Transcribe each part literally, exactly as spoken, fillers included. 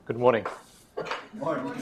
Good morning. Morning.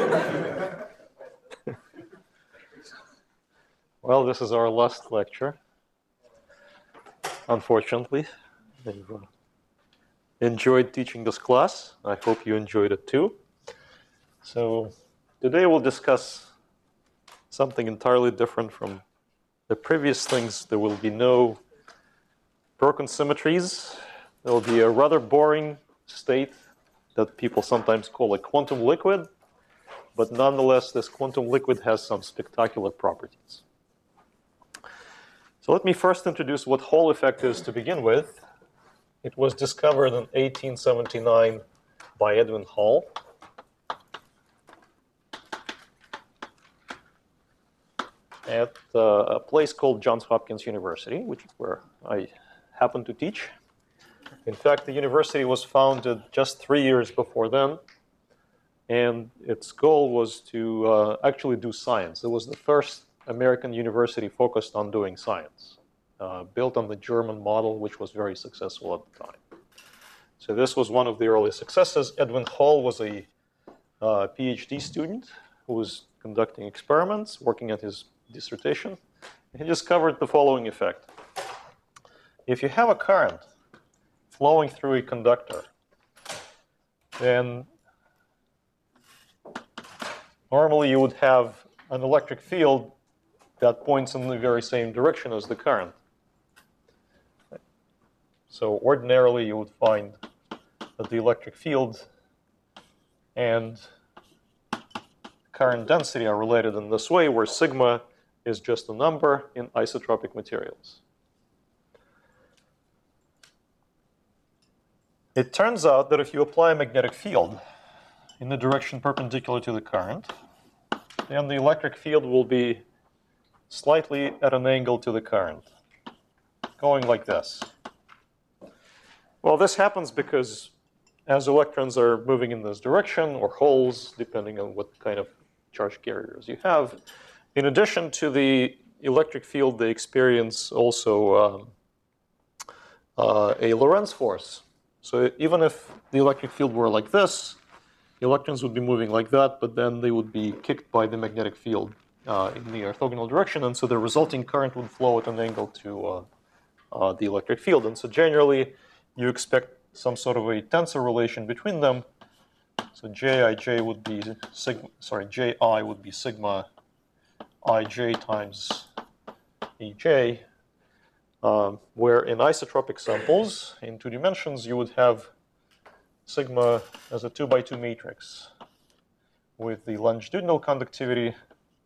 Well, this is our last lecture, unfortunately. I've uh, enjoyed teaching this class. I hope you enjoyed it too. So today we'll discuss something entirely different from the previous things. There will be no broken symmetries. There will be a rather boring state that people sometimes call a quantum liquid, but nonetheless, this quantum liquid has some spectacular properties. So let me first introduce what Hall effect is to begin with. It was discovered in eighteen seventy-nine by Edwin Hall. At uh, a place called Johns Hopkins University, which is where I happen to teach. In fact, the university was founded just three years before then, and its goal was to uh, actually do science. It was the first American university focused on doing science, uh, built on the German model, which was very successful at the time. So this was one of the early successes. Edwin Hall was a uh, PhD student who was conducting experiments, working at his dissertation. He discovered the following effect. If you have a current flowing through a conductor, then normally you would have an electric field that points in the very same direction as the current. So ordinarily you would find that the electric field and current density are related in this way, where sigma is just a number in isotropic materials. It turns out that if you apply a magnetic field in the direction perpendicular to the current, then the electric field will be slightly at an angle to the current, going like this. Well, this happens because as electrons are moving in this direction, or holes, depending on what kind of charge carriers you have, in addition to the electric field, they experience also um, uh, a Lorentz force. So even if the electric field were like this, the electrons would be moving like that, but then they would be kicked by the magnetic field uh, in the orthogonal direction, and so the resulting current would flow at an angle to uh, uh, the electric field. And so generally, you expect some sort of a tensor relation between them. So Jij would be sigma, sorry, Ji would be sigma Ij times Ej. Um, where in isotropic samples, in two dimensions, you would have sigma as a two by two matrix with the longitudinal conductivity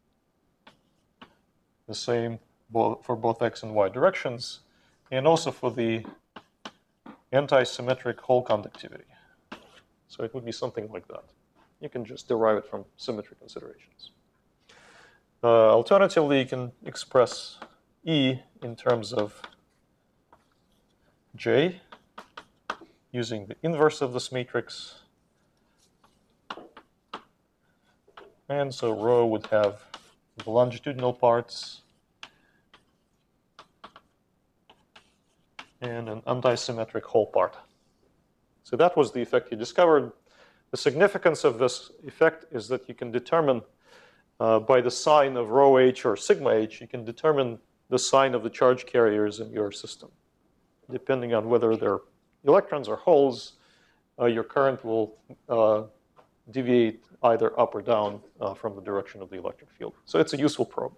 the same both for both x and y directions, and also for the anti-symmetric Hall conductivity. So it would be something like that. You can just derive it from symmetry considerations. Uh, alternatively, you can express E in terms of J using the inverse of this matrix. And so rho would have the longitudinal parts and an anti-symmetric Hall part. So that was the effect you discovered. The significance of this effect is that you can determine uh, by the sign of rho h or sigma h, you can determine the sign of the charge carriers in your system. Depending on whether they're electrons or holes, uh, your current will uh, deviate either up or down uh, from the direction of the electric field. So it's a useful probe.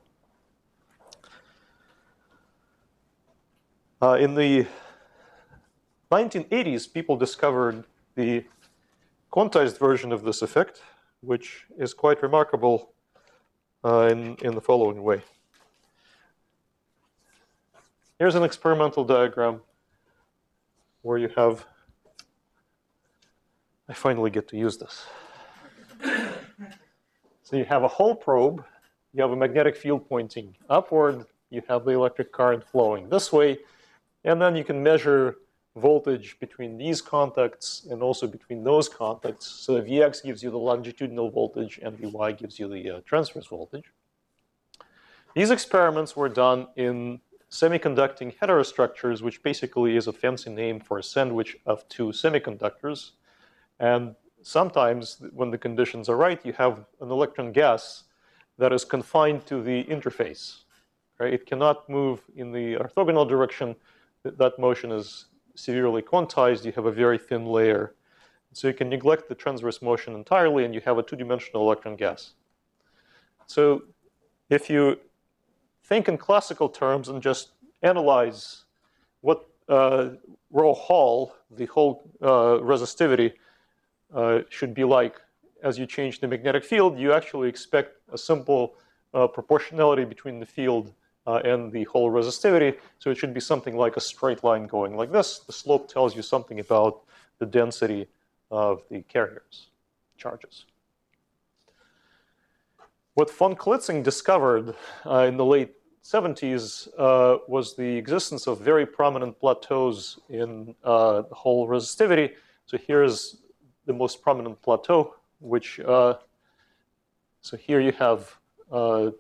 Uh, in the nineteen eighties, people discovered the quantized version of this effect, which is quite remarkable uh, in, in the following way. Here's an experimental diagram where you have, I finally get to use this. So you have a Hall probe, you have a magnetic field pointing upward, you have the electric current flowing this way, and then you can measure voltage between these contacts and also between those contacts. So Vx gives you the longitudinal voltage and Vy gives you the uh, transverse voltage. These experiments were done in semiconducting heterostructures, which basically is a fancy name for a sandwich of two semiconductors. And sometimes when the conditions are right, you have an electron gas that is confined to the interface. Right? It cannot move in the orthogonal direction. That motion is severely quantized. You have a very thin layer. So you can neglect the transverse motion entirely, and you have a two-dimensional electron gas. So if you think in classical terms and just analyze what uh, rho Hall, the whole uh, resistivity, uh, should be like as you change the magnetic field, you actually expect a simple uh, proportionality between the field uh, and the whole resistivity. So it should be something like a straight line going like this. The slope tells you something about the density of the carriers, charges. What von Klitzing discovered uh, in the late seventies uh, was the existence of very prominent plateaus in uh, the whole resistivity. So here's the most prominent plateau, which, uh, so here you have uh,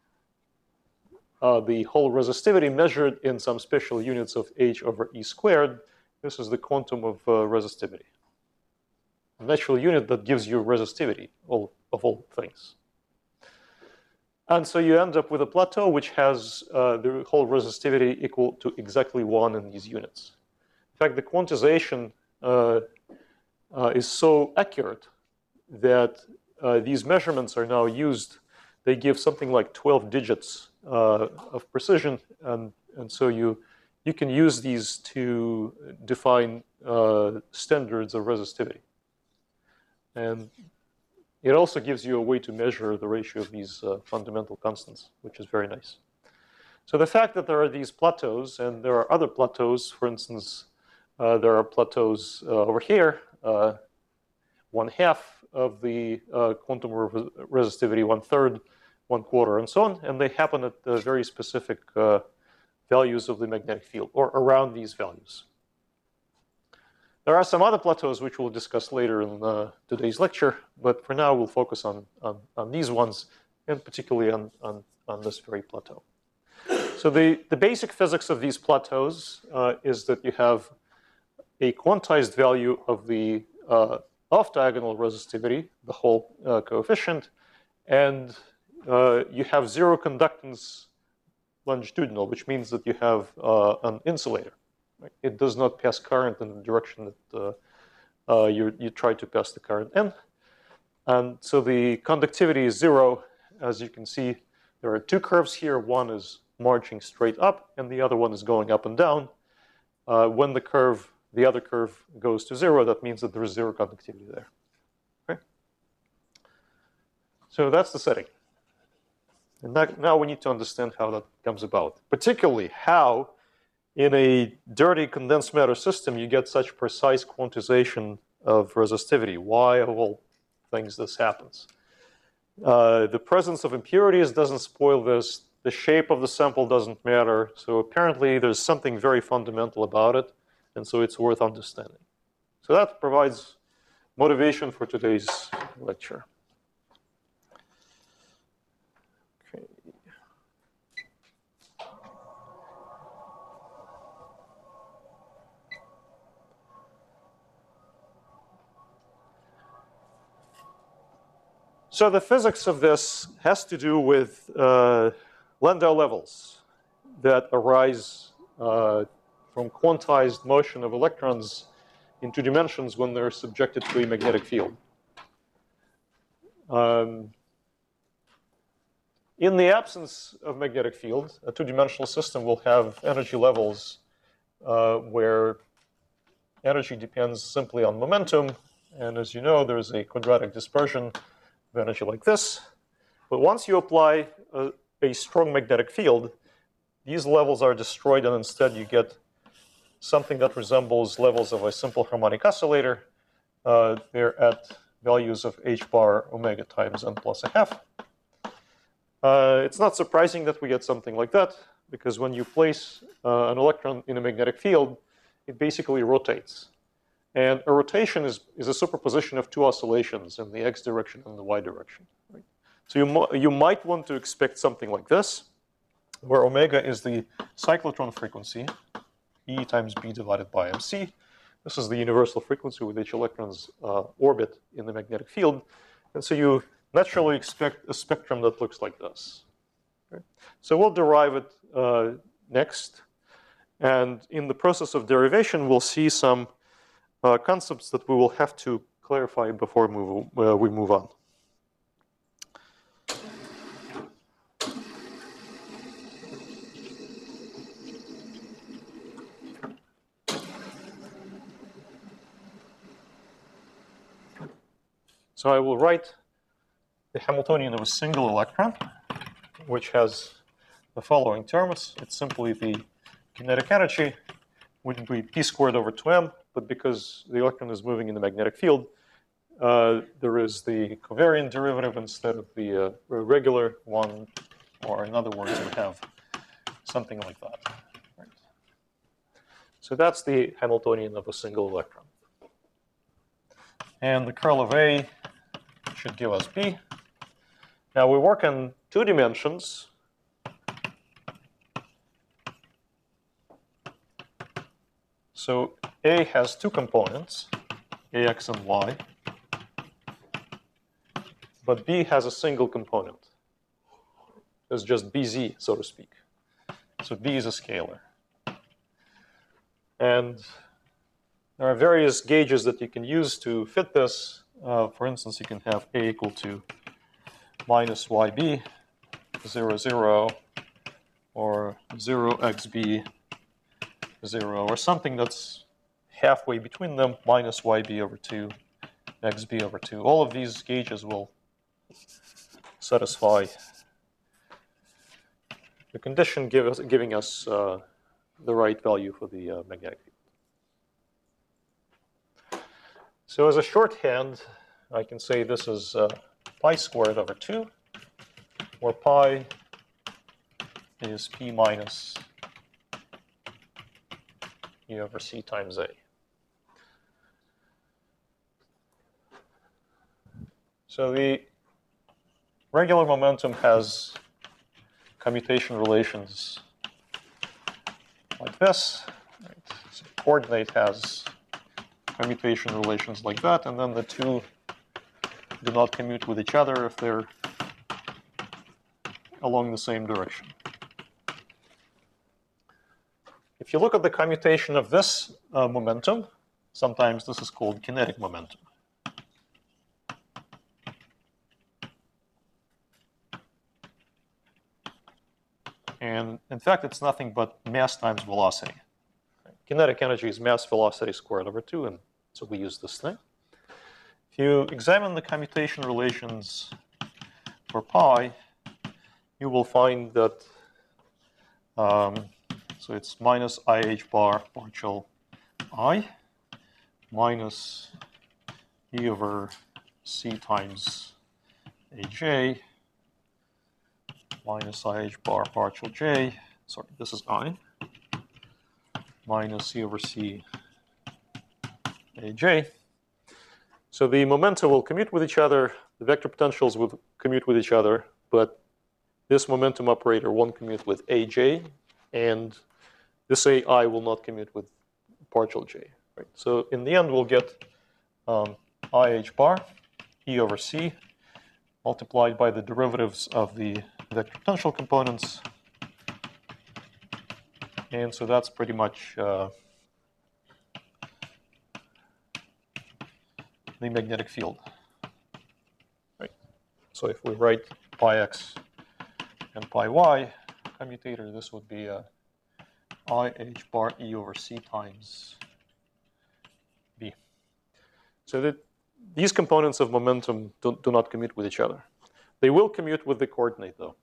uh, the whole resistivity measured in some special units of h over e squared. This is the quantum of uh, resistivity. A natural unit that gives you resistivity all, of all things. And so you end up with a plateau which has uh, the whole resistivity equal to exactly one in these units. In fact, the quantization uh, uh, is so accurate that uh, these measurements are now used. They give something like twelve digits uh, of precision, and, and so you, you can use these to define uh, standards of resistivity. And it also gives you a way to measure the ratio of these uh, fundamental constants, which is very nice. So the fact that there are these plateaus, and there are other plateaus, for instance, uh, there are plateaus uh, over here, uh, one half of the uh, quantum res resistivity, one third, one quarter, and so on, and they happen at uh, very specific uh, values of the magnetic field, or around these values. There are some other plateaus which we'll discuss later in uh, today's lecture, but for now we'll focus on, on, on these ones, and particularly on, on, on this very plateau. So the, the basic physics of these plateaus uh, is that you have a quantized value of the uh, off-diagonal resistivity, the whole uh, coefficient, and uh, you have zero conductance longitudinal, which means that you have uh, an insulator. It does not pass current in the direction that uh, uh, you, you try to pass the current in. And so the conductivity is zero. As you can see, there are two curves here. One is marching straight up, and the other one is going up and down. Uh, when the curve, the other curve goes to zero, that means that there is zero conductivity there. Okay? So that's the setting. And that, now we need to understand how that comes about, particularly how in a dirty condensed matter system, you get such precise quantization of resistivity. Why, of all things, this happens? Uh, the presence of impurities doesn't spoil this. The shape of the sample doesn't matter. So apparently, there's something very fundamental about it, and so it's worth understanding. So that provides motivation for today's lecture. Okay. So the physics of this has to do with uh, Landau levels that arise uh, from quantized motion of electrons in two dimensions when they're subjected to a magnetic field. Um, in the absence of magnetic field, a two-dimensional system will have energy levels uh, where energy depends simply on momentum. And as you know, there's a quadratic dispersion of energy like this. But once you apply a, a strong magnetic field, these levels are destroyed, and instead you get something that resembles levels of a simple harmonic oscillator. Uh, they're at values of h bar omega times n plus a half. Uh, it's not surprising that we get something like that, because when you place uh, an electron in a magnetic field, it basically rotates. And a rotation is, is a superposition of two oscillations in the x direction and the y direction. Right? So you, you might want to expect something like this, where omega is the cyclotron frequency, E times B divided by M C. This is the universal frequency with which electrons uh, orbit in the magnetic field. And so you naturally expect a spectrum that looks like this. Okay? So we'll derive it uh, next. And in the process of derivation, we'll see some uh, concepts that we will have to clarify before move, uh, we move on. So I will write the Hamiltonian of a single electron, which has the following terms. It's simply the kinetic energy would be p squared over two m, but because the electron is moving in the magnetic field, uh, there is the covariant derivative instead of the uh, regular one, or in other words, we have something like that. Right. So that's the Hamiltonian of a single electron. And the curl of A should give us B. Now we work in two dimensions. So A has two components, ax and y, but B has a single component. It's just bz, so to speak. So B is a scalar. And there are various gauges that you can use to fit this. Uh, for instance, you can have A equal to minus yb, zero, zero, or zero xb, zero, or something that's halfway between them, minus yb over two, xb over two. All of these gauges will satisfy the condition give us, giving us uh, the right value for the uh, magnetic field. So as a shorthand, I can say this is uh, pi squared over two, where pi is p minus e over c times a. So the regular momentum has commutation relations like this. Right. So coordinate has commutation relations like that, and then the two do not commute with each other if they're along the same direction. If you look at the commutation of this uh, momentum, sometimes this is called kinetic momentum. And in fact, it's nothing but mass times velocity. Kinetic energy is mass velocity squared over two, and so we use this thing. If you examine the commutation relations for pi, you will find that, um, so it's minus I h bar partial I minus e over c times aj minus I h bar partial j, sorry, this is I, minus e over c aj. So the momenta will commute with each other, the vector potentials will commute with each other, but this momentum operator won't commute with aj, and this ai will not commute with partial j. Right? So in the end, we'll get um, I h bar e over c multiplied by the derivatives of the vector potential components. And so that's pretty much uh, the magnetic field. Right. So if we write pi x and pi y commutator, this would be a I h bar e over c times b. So that these components of momentum do, do not commute with each other. They will commute with the coordinate, though.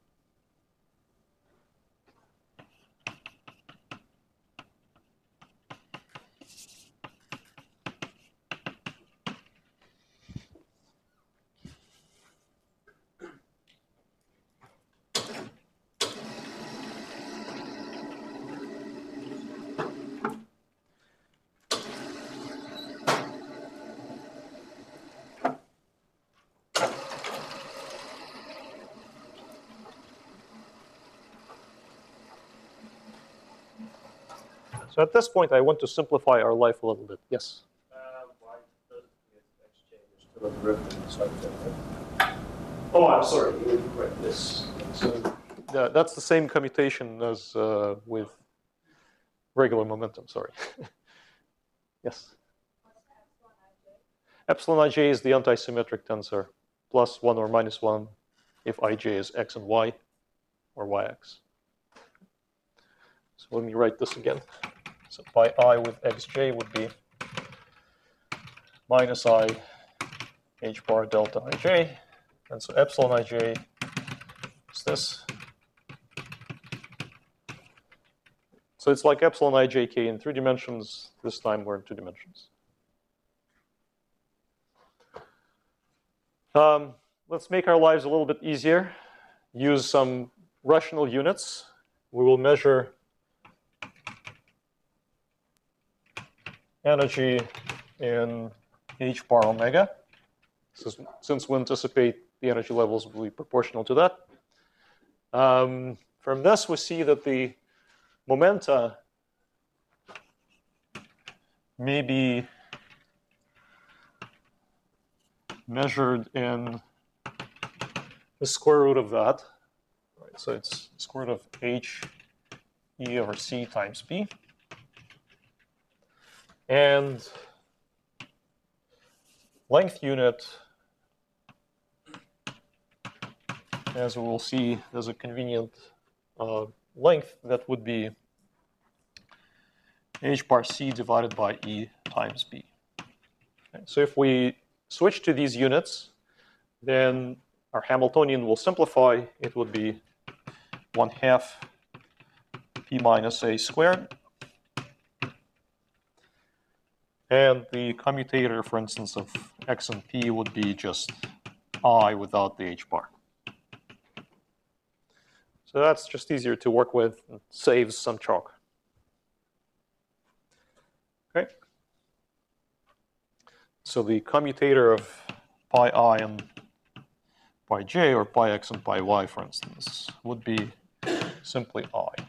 So at this point, I want to simplify our life a little bit. Yes? Uh, why does the exchange still a derivative inside the Oh, I'm sorry. You were correct. Yes. So uh, that's the same commutation as uh, with regular momentum. Sorry. Yes. Epsilon ij is the antisymmetric tensor, plus one or minus one if ij is x and y, or yx. So let me write this again. So pi I with xj would be minus I h bar delta ij. And so epsilon ij is this. So it's like epsilon ijk in three dimensions. This time we're in two dimensions. Um, let's make our lives a little bit easier. Use some rational units. We will measure energy in h bar omega, since we anticipate the energy levels will be proportional to that. Um, from this, we see that the momenta may be measured in the square root of that. Right, so it's square root of h e over c times b. And length unit, as we will see, there's a convenient uh, length that would be h bar c divided by e times b. Okay, so if we switch to these units, then our Hamiltonian will simplify. It would be one half p minus a squared. And the commutator, for instance, of x and p would be just I without the h bar. So that's just easier to work with and saves some chalk. Okay. So the commutator of pi I and pi j, or pi x and pi y, for instance, would be simply I.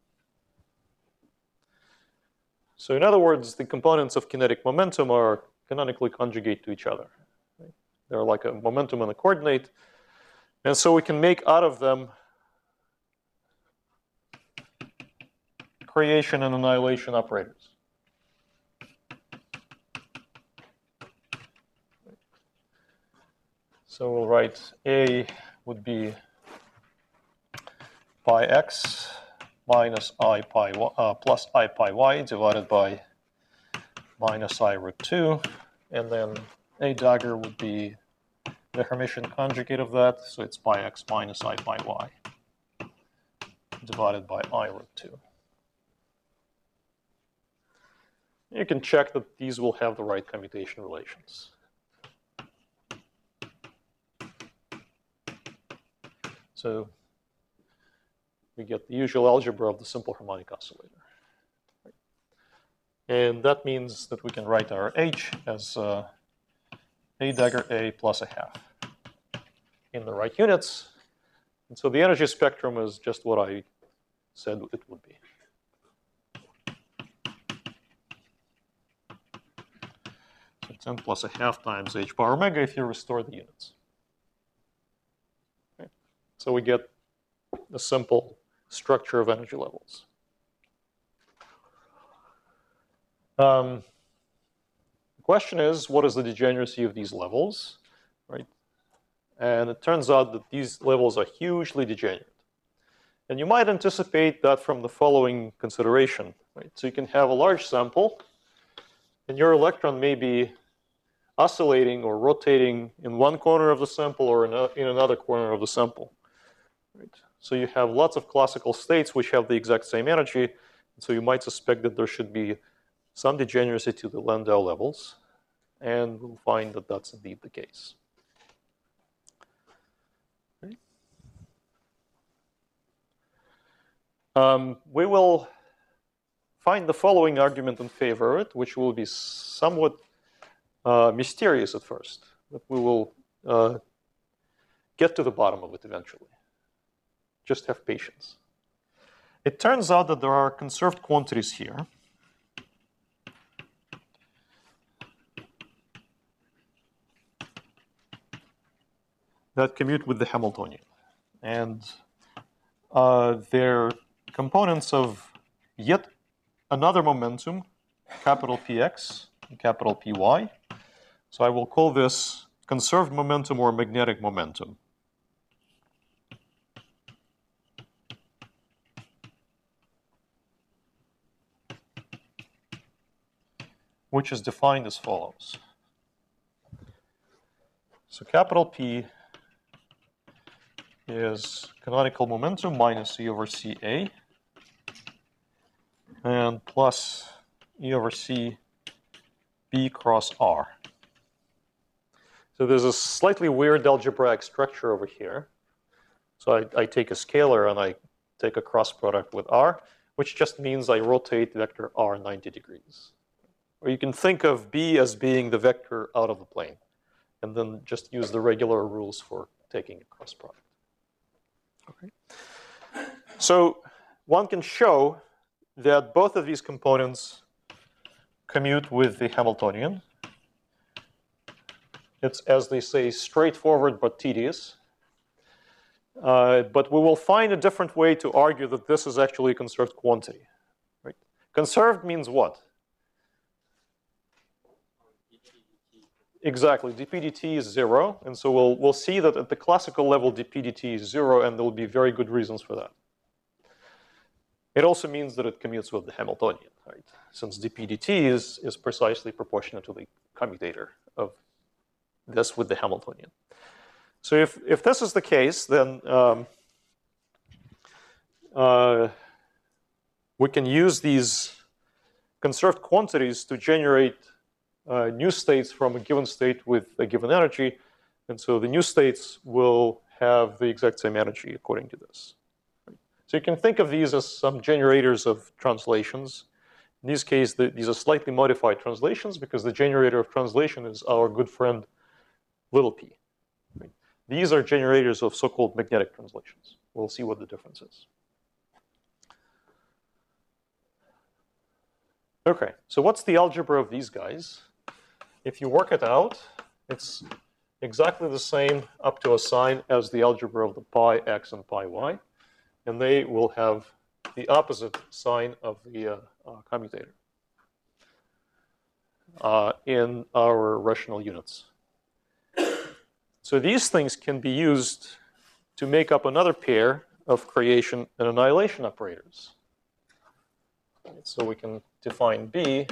So in other words, the components of kinetic momentum are canonically conjugate to each other. They're like a momentum and a coordinate. And so we can make out of them creation and annihilation operators. So we'll write A would be pi x minus I pi y, uh, plus I pi y divided by minus I root two. And then A dagger would be the Hermitian conjugate of that. So it's pi x minus I pi y divided by I root two. You can check that these will have the right commutation relations. So we get the usual algebra of the simple harmonic oscillator. And that means that we can write our H as uh, A dagger A plus a half in the right units. And so the energy spectrum is just what I said it would be. So it's n plus a half times h bar omega if you restore the units. Okay. So we get a simple structure of energy levels. Um, the question is, what is the degeneracy of these levels, right? And it turns out that these levels are hugely degenerate. And you might anticipate that from the following consideration, right? So you can have a large sample, and your electron may be oscillating or rotating in one corner of the sample or in another corner of the sample. Right? So you have lots of classical states which have the exact same energy, and so you might suspect that there should be some degeneracy to the Landau levels, and we'll find that that's indeed the case. Okay. Um, we will find the following argument in favor of it, which will be somewhat uh, mysterious at first, but we will uh, get to the bottom of it eventually. Just have patience. It turns out that there are conserved quantities here that commute with the Hamiltonian. And uh, they're components of yet another momentum, capital P X and capital P Y. So I will call this conserved momentum or magnetic momentum. Which is defined as follows. So capital P is canonical momentum minus E over C A and plus E over C B cross R. So there's a slightly weird algebraic structure over here. So I, I take a scalar and I take a cross product with R, which just means I rotate vector R ninety degrees. Or you can think of B as being the vector out of the plane, and then just use the regular rules for taking a cross product. Okay. So one can show that both of these components commute with the Hamiltonian. It's, as they say, straightforward but tedious. Uh, but we will find a different way to argue that this is actually a conserved quantity. Right? Conserved means what? Exactly, d p dt is zero, and so we'll, we'll see that at the classical level d p dt is zero, and there will be very good reasons for that. It also means that it commutes with the Hamiltonian, right? Since d p dt is, is precisely proportional to the commutator of this with the Hamiltonian. So if, if this is the case, then um, uh, we can use these conserved quantities to generate Uh, new states from a given state with a given energy. And so the new states will have the exact same energy according to this. So you can think of these as some generators of translations. In this case, the, these are slightly modified translations because the generator of translation is our good friend little p. Right? These are generators of so-called magnetic translations. We'll see what the difference is. Okay, so what's the algebra of these guys? If you work it out, it's exactly the same up to a sign as the algebra of the pi x and pi y. And they will have the opposite sign of the uh, uh, commutator uh, in our rational units. So these things can be used to make up another pair of creation and annihilation operators. So we can define B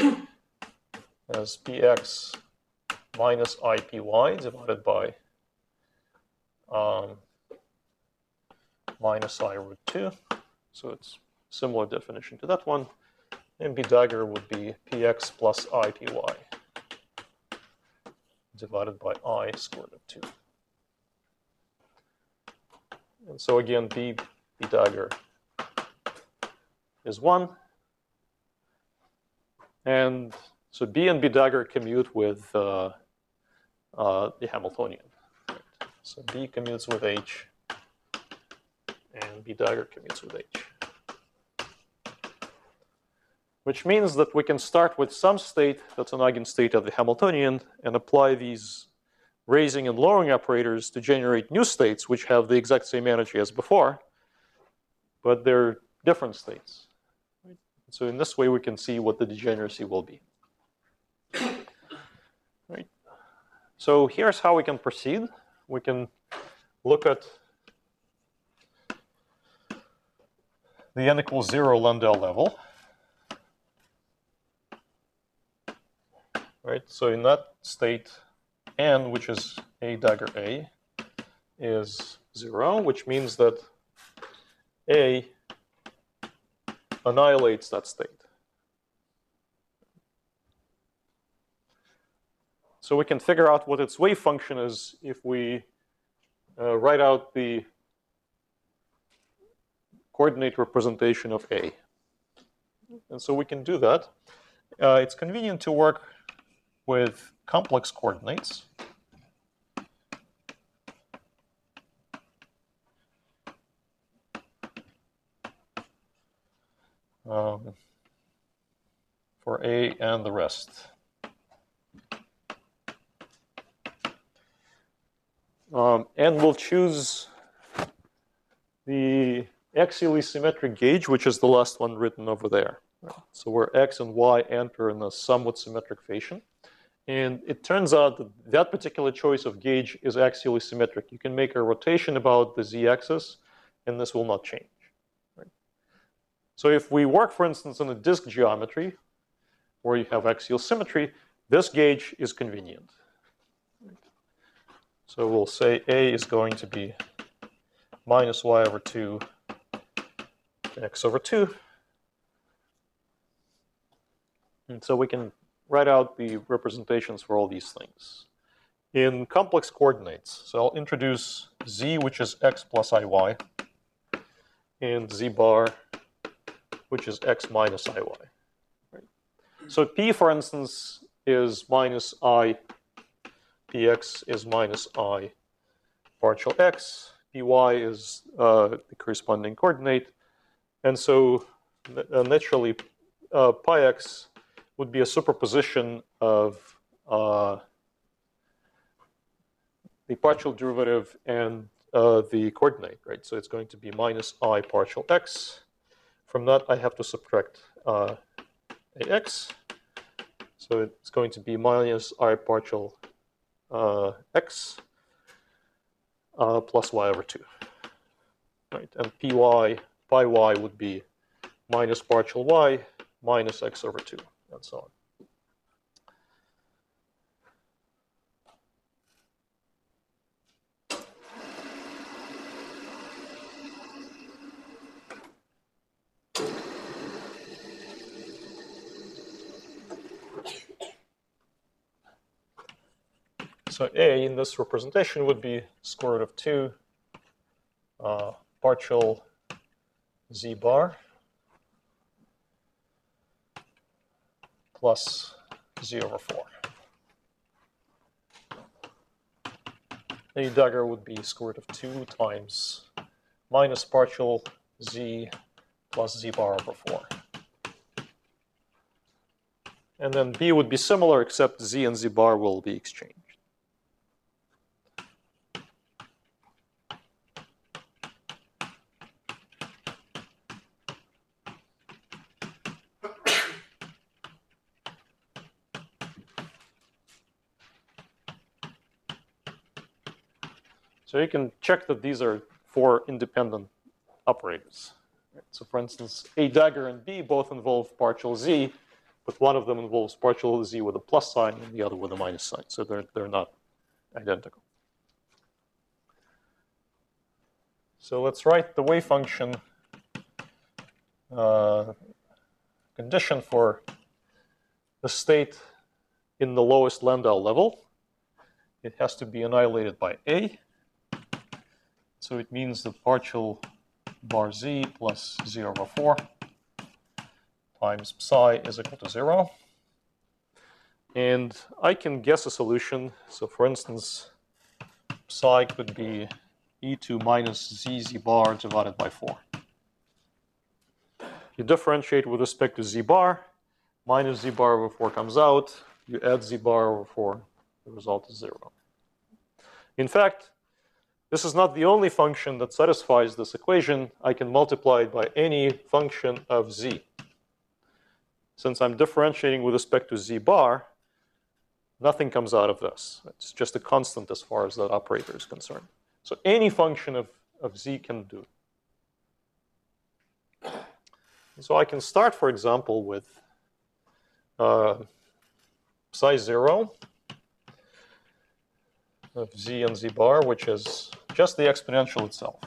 as px minus ipy divided by um, minus I root two. So it's similar definition to that one. And B dagger would be px plus ipy divided by I squared of two. And so again, B, B dagger is one. And so B and B dagger commute with uh, uh, the Hamiltonian. Right. So B commutes with H, and B dagger commutes with H. Which means that we can start with some state that's an eigenstate of the Hamiltonian and apply these raising and lowering operators to generate new states which have the exact same energy as before, but they're different states. Right. So in this way, we can see what the degeneracy will be. Right. So here's how we can proceed. We can look at the n equals zero Landau level. Right. So in that state, n, which is A dagger A, is zero, which means that A annihilates that state. So we can figure out what its wave function is if we uh, write out the coordinate representation of A. And so we can do that. Uh, it's convenient to work with complex coordinates. Um, for A and the rest. Um, and we'll choose the axially symmetric gauge, which is the last one written over there. So where x and y enter in a somewhat symmetric fashion. And it turns out that that particular choice of gauge is axially symmetric. You can make a rotation about the z-axis, and this will not change. Right? So if we work, for instance, in a disk geometry, where you have axial symmetry, this gauge is convenient. So we'll say A is going to be minus y over two, x over two. And so we can write out the representations for all these things in complex coordinates. So I'll introduce z, which is x plus iy, and z bar, which is x minus iy. Right? So p, for instance, is minus I, px is minus I partial x, py is uh, the corresponding coordinate, and so uh, naturally uh, pi x would be a superposition of uh, the partial derivative and uh, the coordinate, right? So it's going to be minus I partial x. From that, I have to subtract uh, ax. So it's going to be minus I partial uh, x uh, plus y over two, right? And py, pi y would be minus partial y minus x over two, and so on. So A in this representation would be square root of two uh, partial z bar plus z over four. A dagger would be square root of two times minus partial z plus z bar over four. And then B would be similar, except z and z bar will be exchanged. So you can check that these are four independent operators. So for instance, A dagger and B both involve partial z, but one of them involves partial z with a plus sign and the other with a minus sign. So they're, they're not identical. So let's write the wave function uh, condition for the state in the lowest Landau level. It has to be annihilated by A. So it means that partial bar z plus z over four times psi is equal to zero. And I can guess a solution. So for instance, psi could be e to minus z z bar divided by four. You differentiate with respect to z bar, minus z bar over four comes out, you add z bar over four, the result is zero. In fact, this is not the only function that satisfies this equation. I can multiply it by any function of z. Since I'm differentiating with respect to z bar, nothing comes out of this. It's just a constant as far as that operator is concerned. So any function of, of z can do. And so I can start, for example, with uh, psi zero of z and z bar, which is just the exponential itself.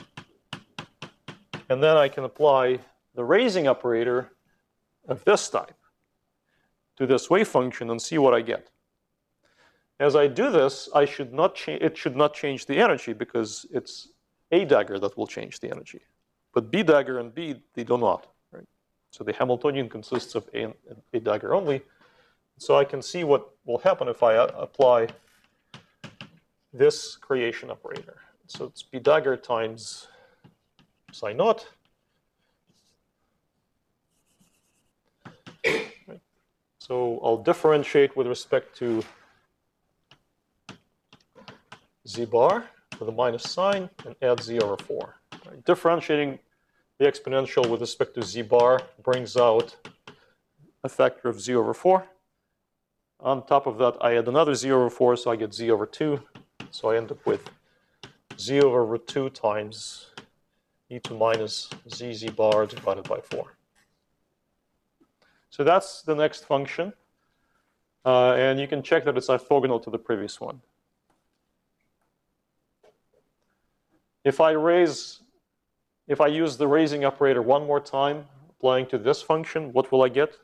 And then I can apply the raising operator of this type to this wave function and see what I get. As I do this, I should not it should not change the energy because it's A dagger that will change the energy. But B dagger and B, they do not. Right? So the Hamiltonian consists of A and A dagger only. So I can see what will happen if I apply this creation operator. So it's B dagger times psi naught. Right. So I'll differentiate with respect to z bar with a minus sign and add z over four. Right. Differentiating the exponential with respect to z bar brings out a factor of z over four. On top of that, I add another z over four, so I get z over two. So I end up with z over root two times e to minus z z bar divided by four. So that's the next function. Uh, and you can check that it's orthogonal to the previous one. If I raise, if I use the raising operator one more time, applying to this function, what will I get?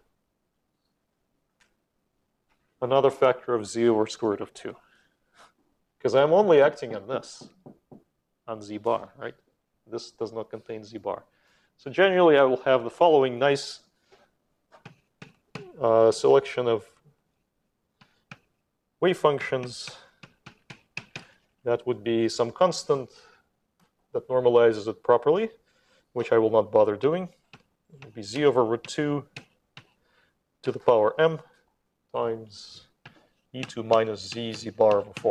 Another factor of z over square root of two. Because I'm only acting on this, on z bar, right? This does not contain z bar. So generally, I will have the following nice uh, selection of wave functions. That would be some constant that normalizes it properly, which I will not bother doing. It will be z over root two to the power m times e to minus z z bar over four.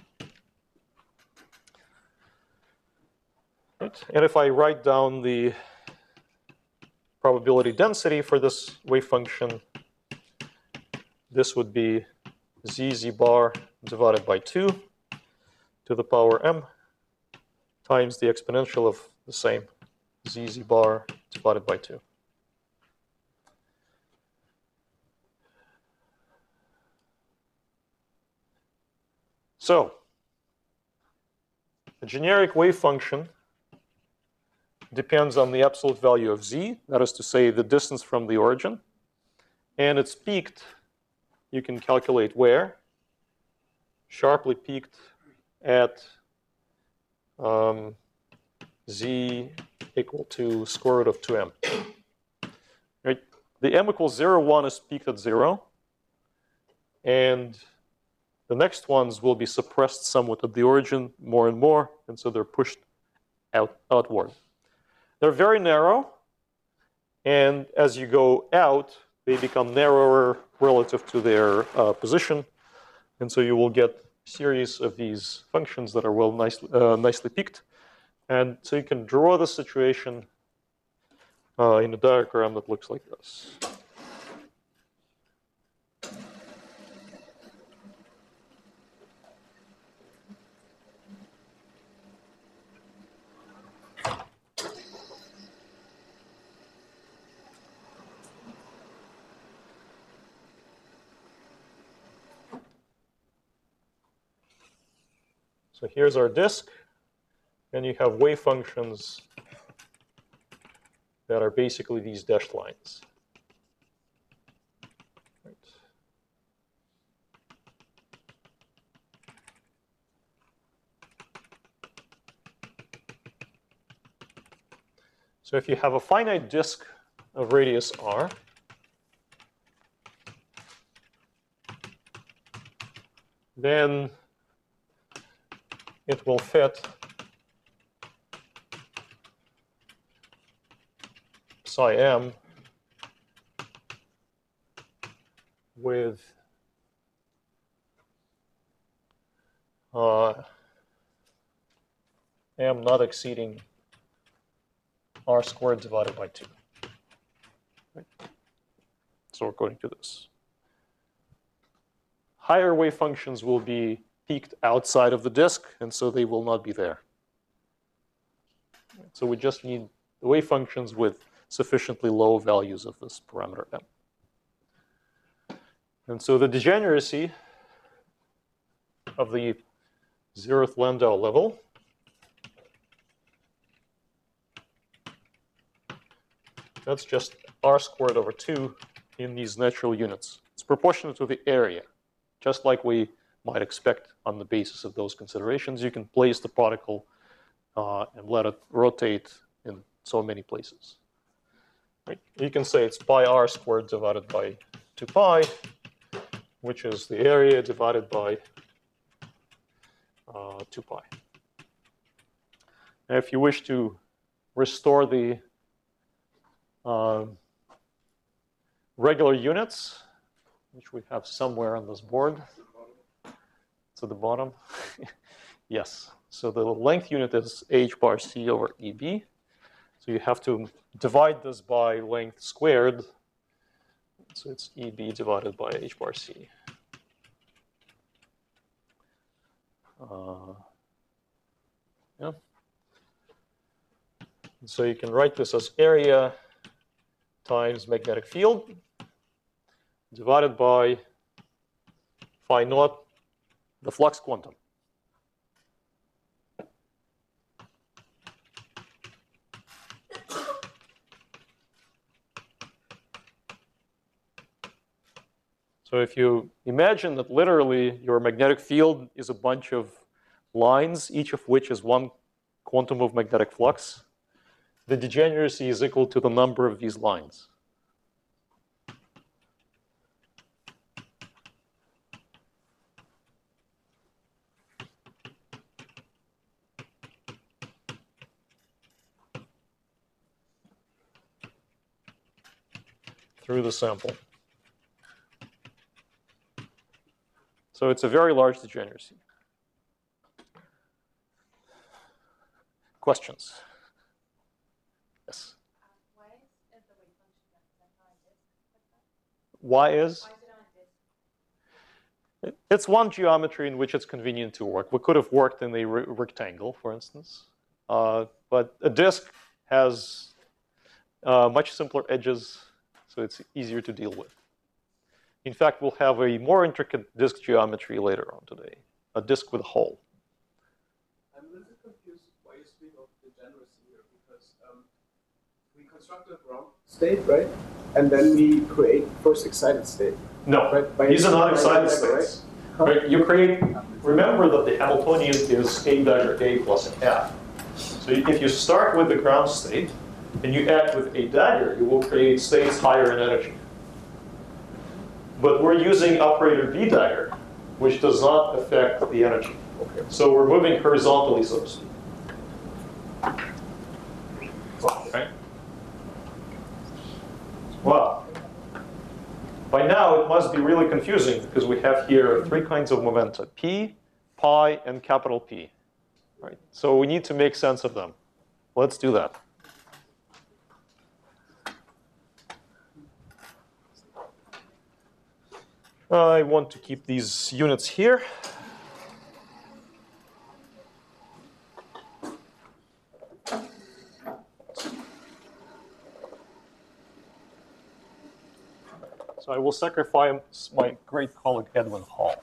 Right. And if I write down the probability density for this wave function, this would be z z bar divided by two to the power m times the exponential of the same, z z bar divided by two. So, a generic wave function depends on the absolute value of z, that is to say the distance from the origin, and it's peaked, you can calculate where, sharply peaked at um, z equal to square root of two m. Right? The m equals zero, one is peaked at zero, and the next ones will be suppressed somewhat at the origin more and more, and so they're pushed out outward. They're very narrow, and as you go out, they become narrower relative to their uh, position, and so you will get a series of these functions that are well nicely, uh, nicely peaked. And so you can draw the situation uh, in a diagram that looks like this. So here's our disk, and you have wave functions that are basically these dashed lines. Right. So if you have a finite disk of radius r, then it will fit psi m with uh, m not exceeding r squared divided by two. Right? So according to this. Higher wave functions will be peaked outside of the disk, and so they will not be there. So we just need the wave functions with sufficiently low values of this parameter m. And so the degeneracy of the zeroth Landau level that's just r squared over two in these natural units. It's proportionate to the area, just like we might expect on the basis of those considerations. You can place the particle uh, and let it rotate in so many places. Right? You can say it's pi r squared divided by two pi, which is the area divided by uh, two pi. And if you wish to restore the uh, regular units, which we have somewhere on this board, to the bottom. Yes. So the length unit is h bar c over eb. So you have to divide this by length squared. So it's eb divided by h bar c. Uh, yeah. So you can write this as area times magnetic field divided by phi naught, the flux quantum. So if you imagine that literally your magnetic field is a bunch of lines, each of which is one quantum of magnetic flux, the degeneracy is equal to the number of these lines. Through the sample. So it's a very large degeneracy. Questions? Yes. Uh, why is the wave function that's on a disk? Why is? Why is it on a disk? It's one geometry in which it's convenient to work. We could have worked in a re rectangle, for instance. Uh, but a disk has uh, much simpler edges, so it's easier to deal with. In fact, we'll have a more intricate disk geometry later on today, a disk with a hole. I'm a little bit confused why you speak of degeneracy here, because um, we construct a ground state, right? And then we create first excited state. No, Right, by- these are not by excited dagger, states. right? Right? You create, remember that the Hamiltonian is a dagger A plus a half. So if you start with the ground state and you act with a dagger, you will create states higher in energy. But we're using operator B dagger, which does not affect the energy. Okay. So we're moving horizontally, so to speak. Okay. Wow. By now, it must be really confusing because we have here three kinds of momenta, P, pi, and capital P. Right? So we need to make sense of them. Let's do that. I want to keep these units here. So I will sacrifice my great colleague Edwin Hall.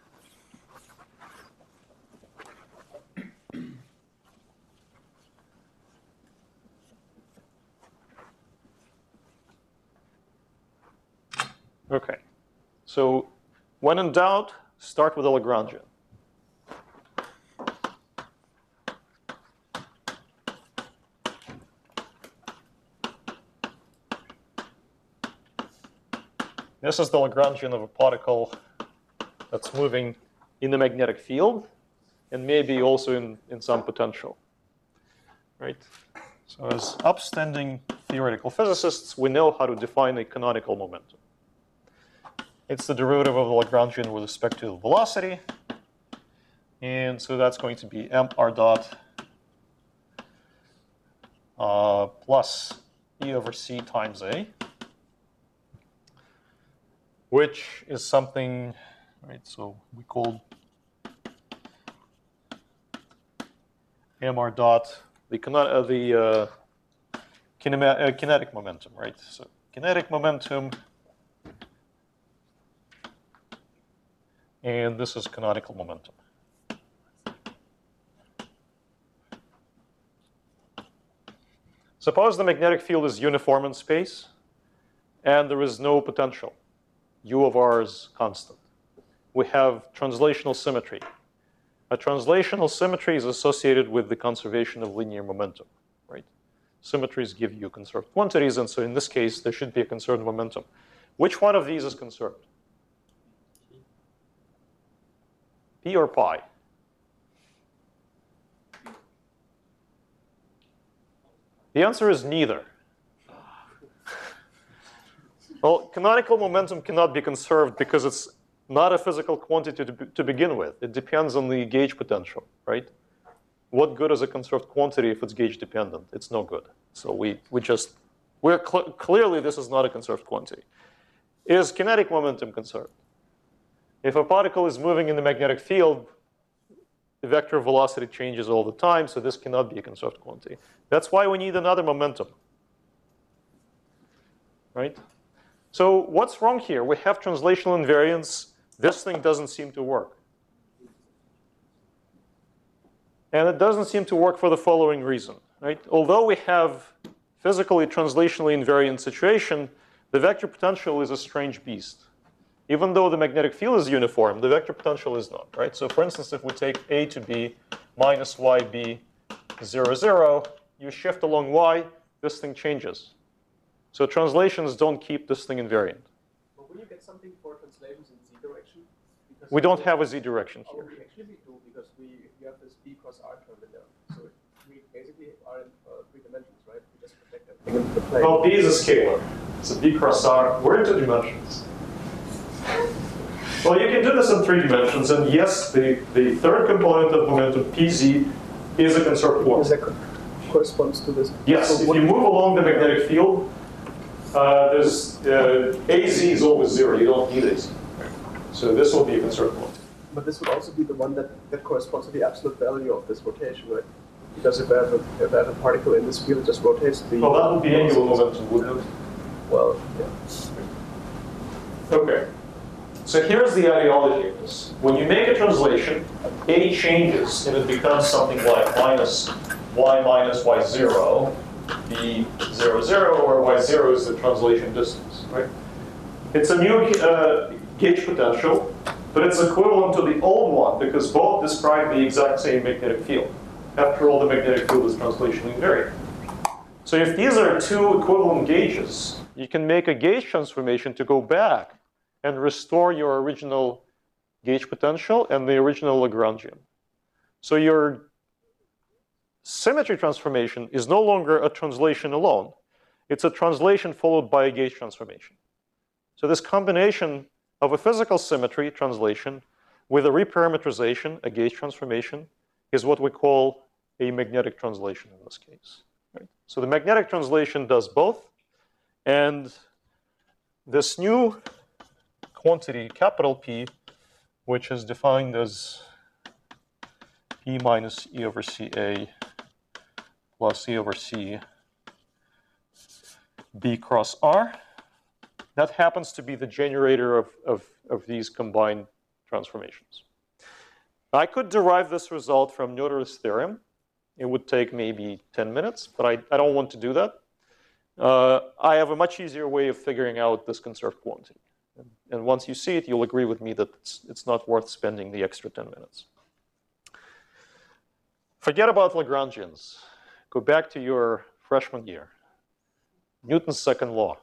Okay. So when in doubt, start with a Lagrangian. This is the Lagrangian of a particle that's moving in the magnetic field and maybe also in, in some potential, right? So as upstanding theoretical physicists, we know how to define a canonical momentum. It's the derivative of the Lagrangian with respect to the velocity. And so that's going to be m r dot uh, plus E over C times A, which is something, right, so we call mr dot the, uh, the uh, kinema, uh, kinetic momentum, right? So kinetic momentum, and this is canonical momentum. Suppose the magnetic field is uniform in space, and there is no potential. U of r is constant. We have translational symmetry. A translational symmetry is associated with the conservation of linear momentum, right? Symmetries give you conserved quantities, and so in this case, there should be a conserved momentum. Which one of these is conserved? P or pi? The answer is neither. Well, canonical momentum cannot be conserved because it's not a physical quantity to, be, to begin with. It depends on the gauge potential, right? What good is a conserved quantity if it's gauge dependent? It's no good. So we, we just, we're cl clearly this is not a conserved quantity. Is kinetic momentum conserved? If a particle is moving in the magnetic field, the vector velocity changes all the time, so this cannot be a conserved quantity. That's why we need another momentum, right? So what's wrong here? We have translational invariance. This thing doesn't seem to work. And it doesn't seem to work for the following reason, right? Although we have physically translationally invariant situation, the vector potential is a strange beast. Even though the magnetic field is uniform, the vector potential is not, right? So for instance, if we take A to B minus Y B zero, zero, you shift along Y, this thing changes. So translations don't keep this thing invariant. But will you get something for translations in Z direction? Because We don't have a Z direction Oh, here. we actually we do, because we, we have this B cross R term in there. So we basically are in uh, three dimensions, right? We just project everything into the plane. Well, B is a scalar. It's a B cross R. We're in two dimensions. Well, you can do this in three dimensions, and yes, the, the third component of momentum, P Z, is a conserved Because quantity. that co- corresponds to this. Yes, So if what- you move along the magnetic field, uh, there's uh, A Z is always zero. You don't need A Z. So this will be a conserved quantity. But this would also be the one that, that corresponds to the absolute value of this rotation, right? Because if I have a, if I have a particle in this field, it just rotates the. Well, that would be angular momentum, wouldn't it? Well, yeah. Okay. So here's the ideology of this. When you make a translation, A changes and it becomes something like minus y minus y zero, b zero zero, or y zero is the translation distance, right? It's a new uh, gauge potential, but it's equivalent to the old one because both describe the exact same magnetic field. After all, the magnetic field is translationally invariant. So if these are two equivalent gauges, you can make a gauge transformation to go back and restore your original gauge potential and the original Lagrangian. So your symmetry transformation is no longer a translation alone. It's a translation followed by a gauge transformation. So this combination of a physical symmetry translation with a reparametrization, a gauge transformation, is what we call a magnetic translation in this case. Right? So the magnetic translation does both, and this new quantity, capital P, which is defined as P minus E over C A plus E over C B cross R, that happens to be the generator of, of, of these combined transformations. I could derive this result from Noether's theorem. It would take maybe ten minutes, but I, I don't want to do that. Uh, I have a much easier way of figuring out this conserved quantity. And, and once you see it, you'll agree with me that it's, it's not worth spending the extra ten minutes. Forget about Lagrangians. Go back to your freshman year. Newton's second law.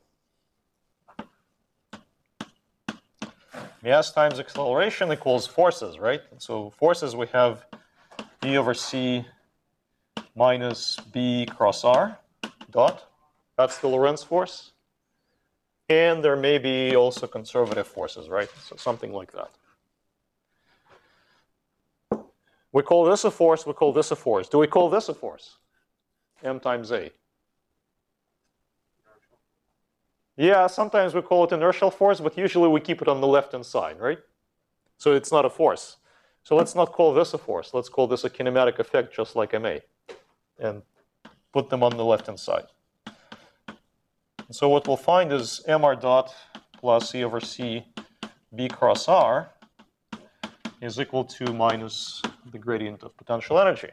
Mass times acceleration equals forces, right? And so forces, we have E over C minus B cross R dot. That's the Lorentz force. And there may be also conservative forces, right? So something like that. We call this a force, we call this a force. Do we call this a force? M times A. Yeah, sometimes we call it inertial force, but usually we keep it on the left-hand side, right? So it's not a force. So let's not call this a force. Let's call this a kinematic effect, just like M A, and put them on the left-hand side. And so what we'll find is mr dot plus E over C B cross R is equal to minus the gradient of potential energy.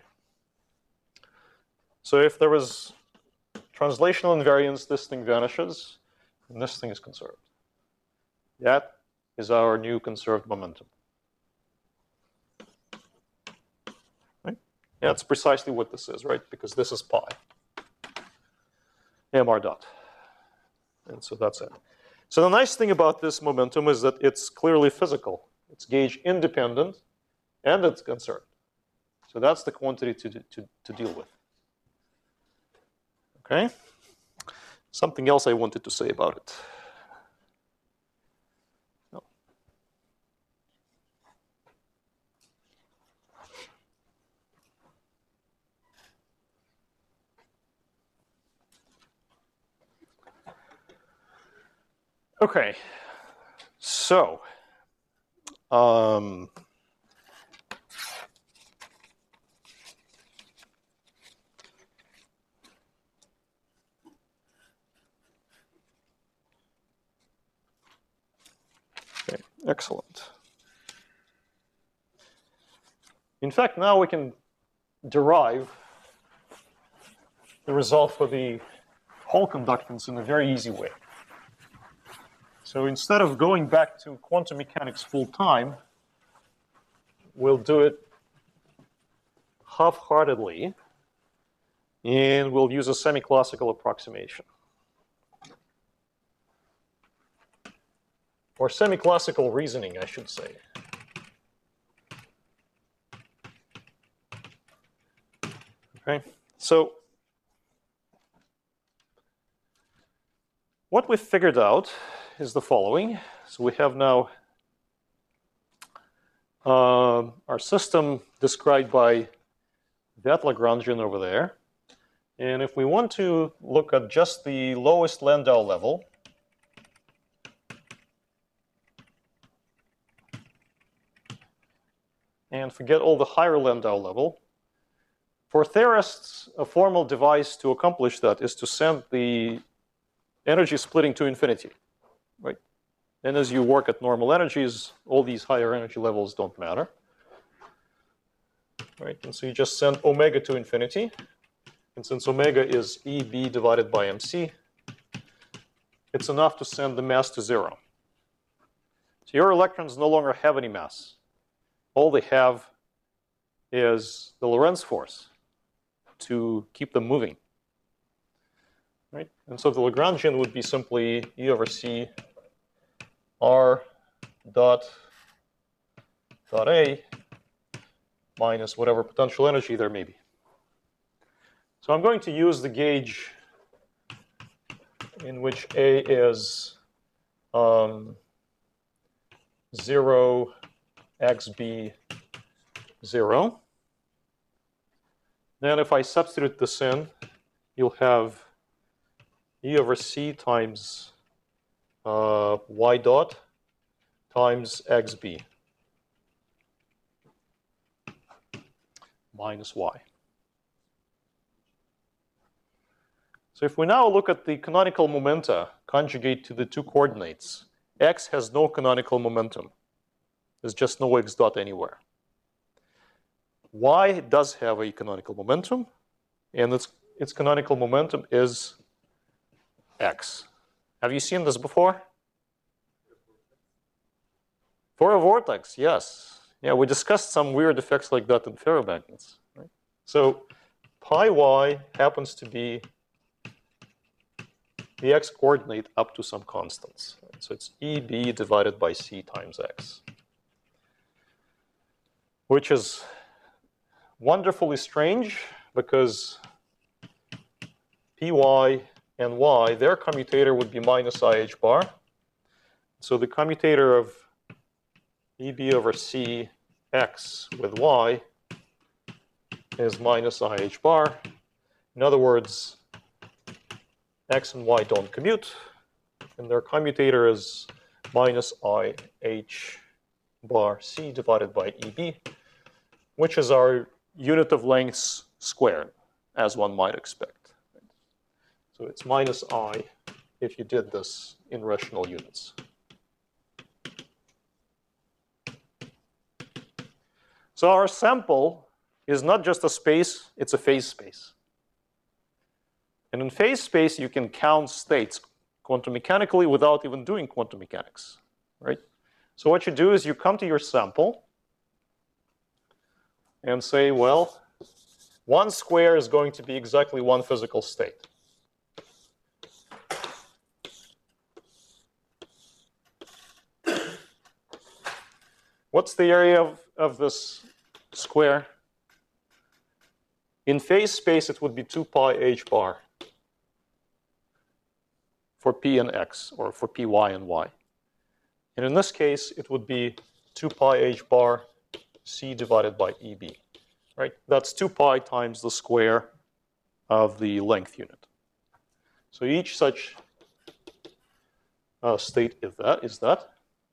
So if there is translational invariance, this thing vanishes, and this thing is conserved. That is our new conserved momentum. Right? Yeah, that's precisely what this is, right? Because this is pi. Mr dot. And so that's it. So the nice thing about this momentum is that it's clearly physical. It's gauge independent, and it's conserved. So that's the quantity to, to, to deal with. Okay? Something else I wanted to say about it. No. Okay, so um, okay, excellent. In fact, now we can derive the result for the Hall conductance in a very easy way. So instead of going back to quantum mechanics full time, we'll do it half-heartedly, and we'll use a semi-classical approximation. Or semi-classical reasoning, I should say. Okay, so what we've figured out is the following. So we have now uh, our system described by that Lagrangian over there. And if we want to look at just the lowest Landau level, and forget all the higher Landau level, for theorists, a formal device to accomplish that is to send the energy splitting to infinity, right? And as you work at normal energies, all these higher energy levels don't matter, right? And so you just send omega to infinity. And since omega is E B divided by M C, it's enough to send the mass to zero. So your electrons no longer have any mass. All they have is the Lorentz force to keep them moving. Right? And so the Lagrangian would be simply E over C R dot dot A minus whatever potential energy there may be. So I'm going to use the gauge in which A is um, zero, X B, zero. Then if I substitute this in, you'll have E over C times uh, Y dot times X B minus Y. So if we now look at the canonical momenta conjugate to the two coordinates, X has no canonical momentum. There's just no X dot anywhere. Y does have a canonical momentum, and its, its canonical momentum is X. Have you seen this before? For a vortex, yes. Yeah, we discussed some weird effects like that in ferromagnets. Right? So pi y happens to be the X coordinate up to some constants. So it's E B divided by C times X, which is wonderfully strange because Py and Y, their commutator would be minus I H bar. So the commutator of E B over C X with Y is minus I H bar. In other words, X and Y don't commute, and their commutator is minus I H bar C divided by E B, which is our unit of lengths squared, as one might expect. So it's minus I if you did this in rational units. So our sample is not just a space, it's a phase space. And in phase space, you can count states quantum mechanically without even doing quantum mechanics, right? So what you do is you come to your sample and say, well, one square is going to be exactly one physical state. What's the area of, of this square? In phase space, it would be two pi h bar for P and X, or for Py and Y. And in this case, it would be two pi h bar C divided by E B, right? That's two pi times the square of the length unit. So each such uh, state is that. Is that.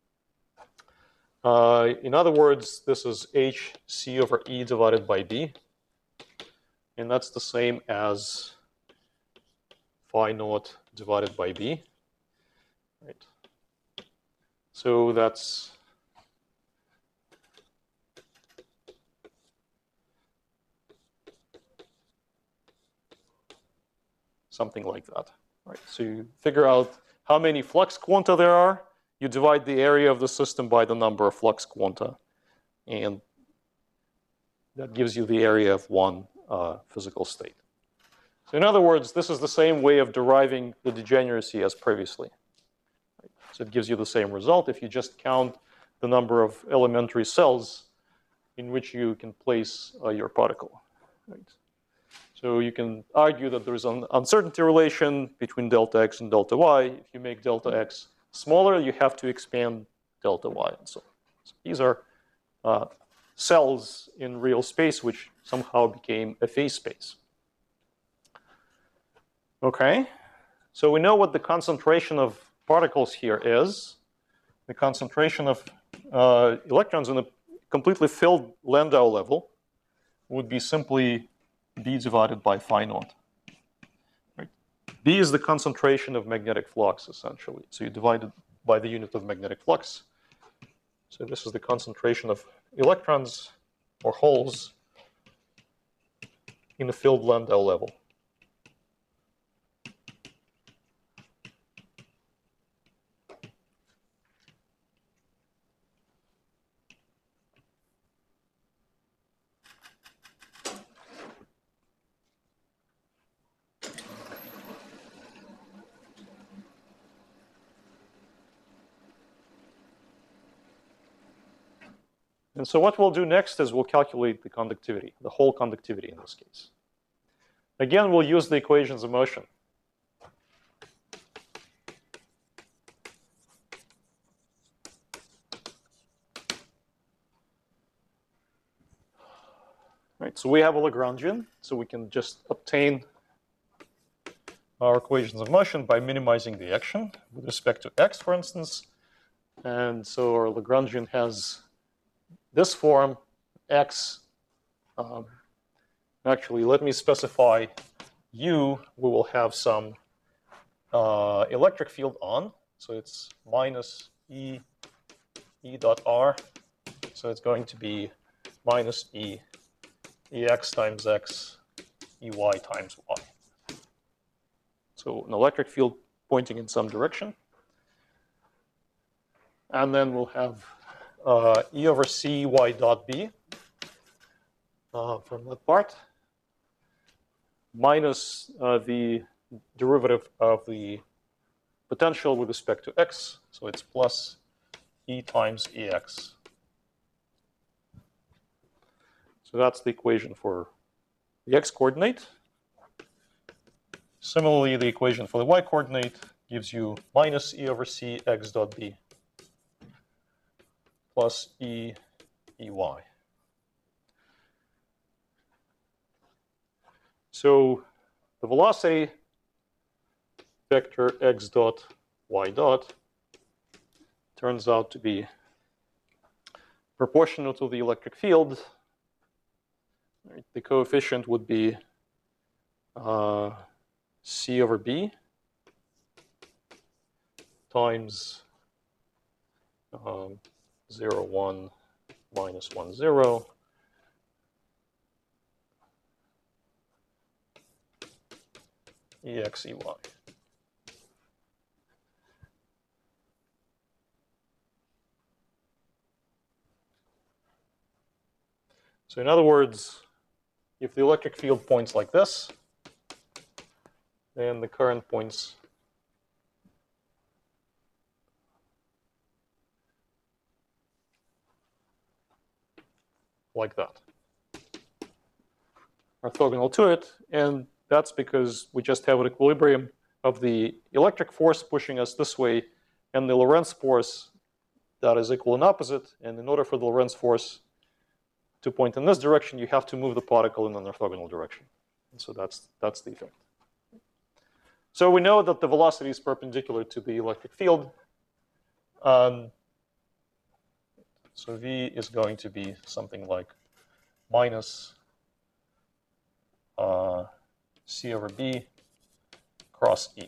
Uh, in other words, this is h c over e divided by b. And that's the same as phi naught divided by b. Right. So that's something like that. Right. So you figure out how many flux quanta there are. You divide the area of the system by the number of flux quanta. And that gives you the area of one uh, physical state. So in other words, this is the same way of deriving the degeneracy as previously. Right. So it gives you the same result if you just count the number of elementary cells in which you can place uh, your particle. Right. So you can argue that there's an uncertainty relation between delta x and delta y. If you make delta x smaller, you have to expand delta y and so on. So these are uh, cells in real space which somehow became a phase space. Okay, so we know what the concentration of particles here is. The concentration of uh, electrons in a completely filled Landau level would be simply B divided by phi naught. Right? B is the concentration of magnetic flux, essentially. So you divide it by the unit of magnetic flux. So this is the concentration of electrons or holes in the filled Landau level. And so what we'll do next is we'll calculate the conductivity, the whole conductivity in this case. Again, we'll use the equations of motion. Right, so we have a Lagrangian, so we can just obtain our equations of motion by minimizing the action with respect to x, for instance. And so our Lagrangian has this form, x. Um, actually, let me specify u. We will have some uh, electric field on. So it's minus e, e dot r. So it's going to be minus e, ex times x, ey times y. So an electric field pointing in some direction. And then we'll have uh, E over c y dot b uh, from that part, minus uh, the derivative of the potential with respect to x. So it's plus E times ex. So that's the equation for the x coordinate. Similarly, the equation for the y coordinate gives you minus E over c x dot b plus E ey. So the velocity vector x dot y dot turns out to be proportional to the electric field. Right, the coefficient would be uh, c over b times um, zero, one, minus one, zero. Ex, ey. So in other words, if the electric field points like this, then the current points like that, orthogonal to it. And that's because we just have an equilibrium of the electric force pushing us this way and the Lorentz force that is equal and opposite. And in order for the Lorentz force to point in this direction, you have to move the particle in an orthogonal direction. And so that's, that's the effect. So we know that the velocity is perpendicular to the electric field. Um, so V is going to be something like minus uh, C over B cross E.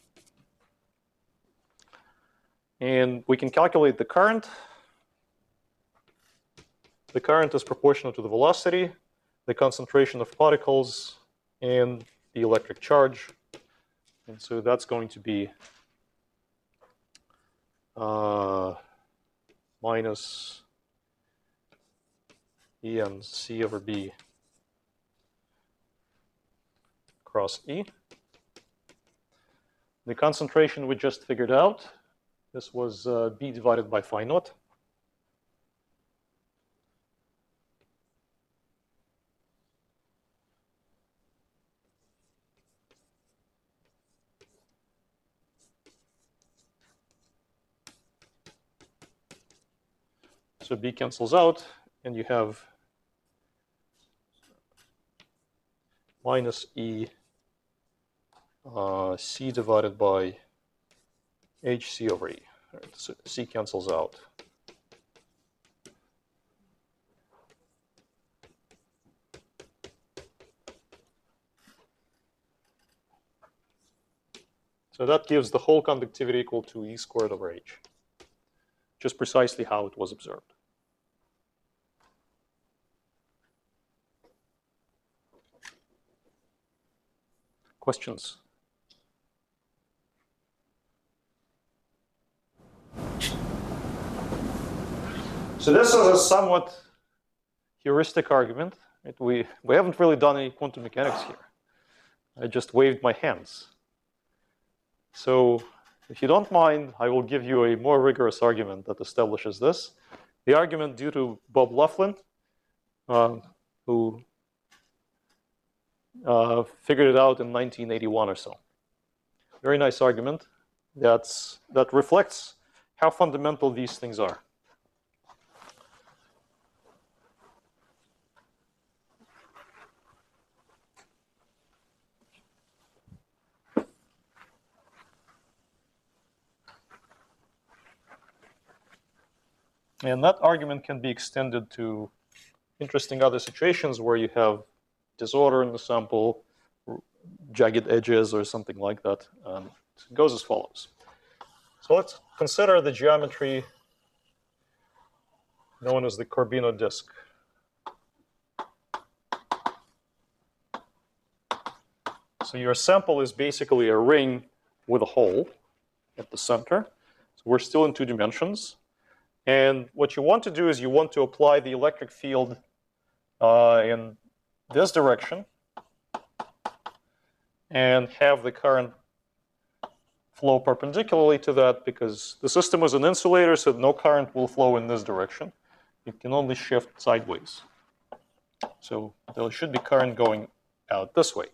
And we can calculate the current. The current is proportional to the velocity, the concentration of particles, and the electric charge. And so that's going to be uh, minus E and C over B cross E. The concentration we just figured out. This was uh, B divided by phi naught. So B cancels out, and you have minus E uh, C divided by H C over E. Right, so C cancels out. So that gives the whole conductivity equal to E squared over H, just precisely how it was observed. Questions? So this is a somewhat heuristic argument. Right? We, we haven't really done any quantum mechanics here. I just waved my hands. So if you don't mind, I will give you a more rigorous argument that establishes this. The argument due to Bob Laughlin, uh, who uh, figured it out in nineteen eighty-one or so. Very nice argument that's, that reflects how fundamental these things are. And that argument can be extended to interesting other situations where you have disorder in the sample, jagged edges, or something like that. Um, it goes as follows. So let's consider the geometry known as the Corbino disk. So your sample is basically a ring with a hole at the center. So we're still in two dimensions. And what you want to do is you want to apply the electric field uh, in this direction and have the current flow perpendicularly to that, because the system is an insulator, so no current will flow in this direction. It can only shift sideways. So there should be current going out this way.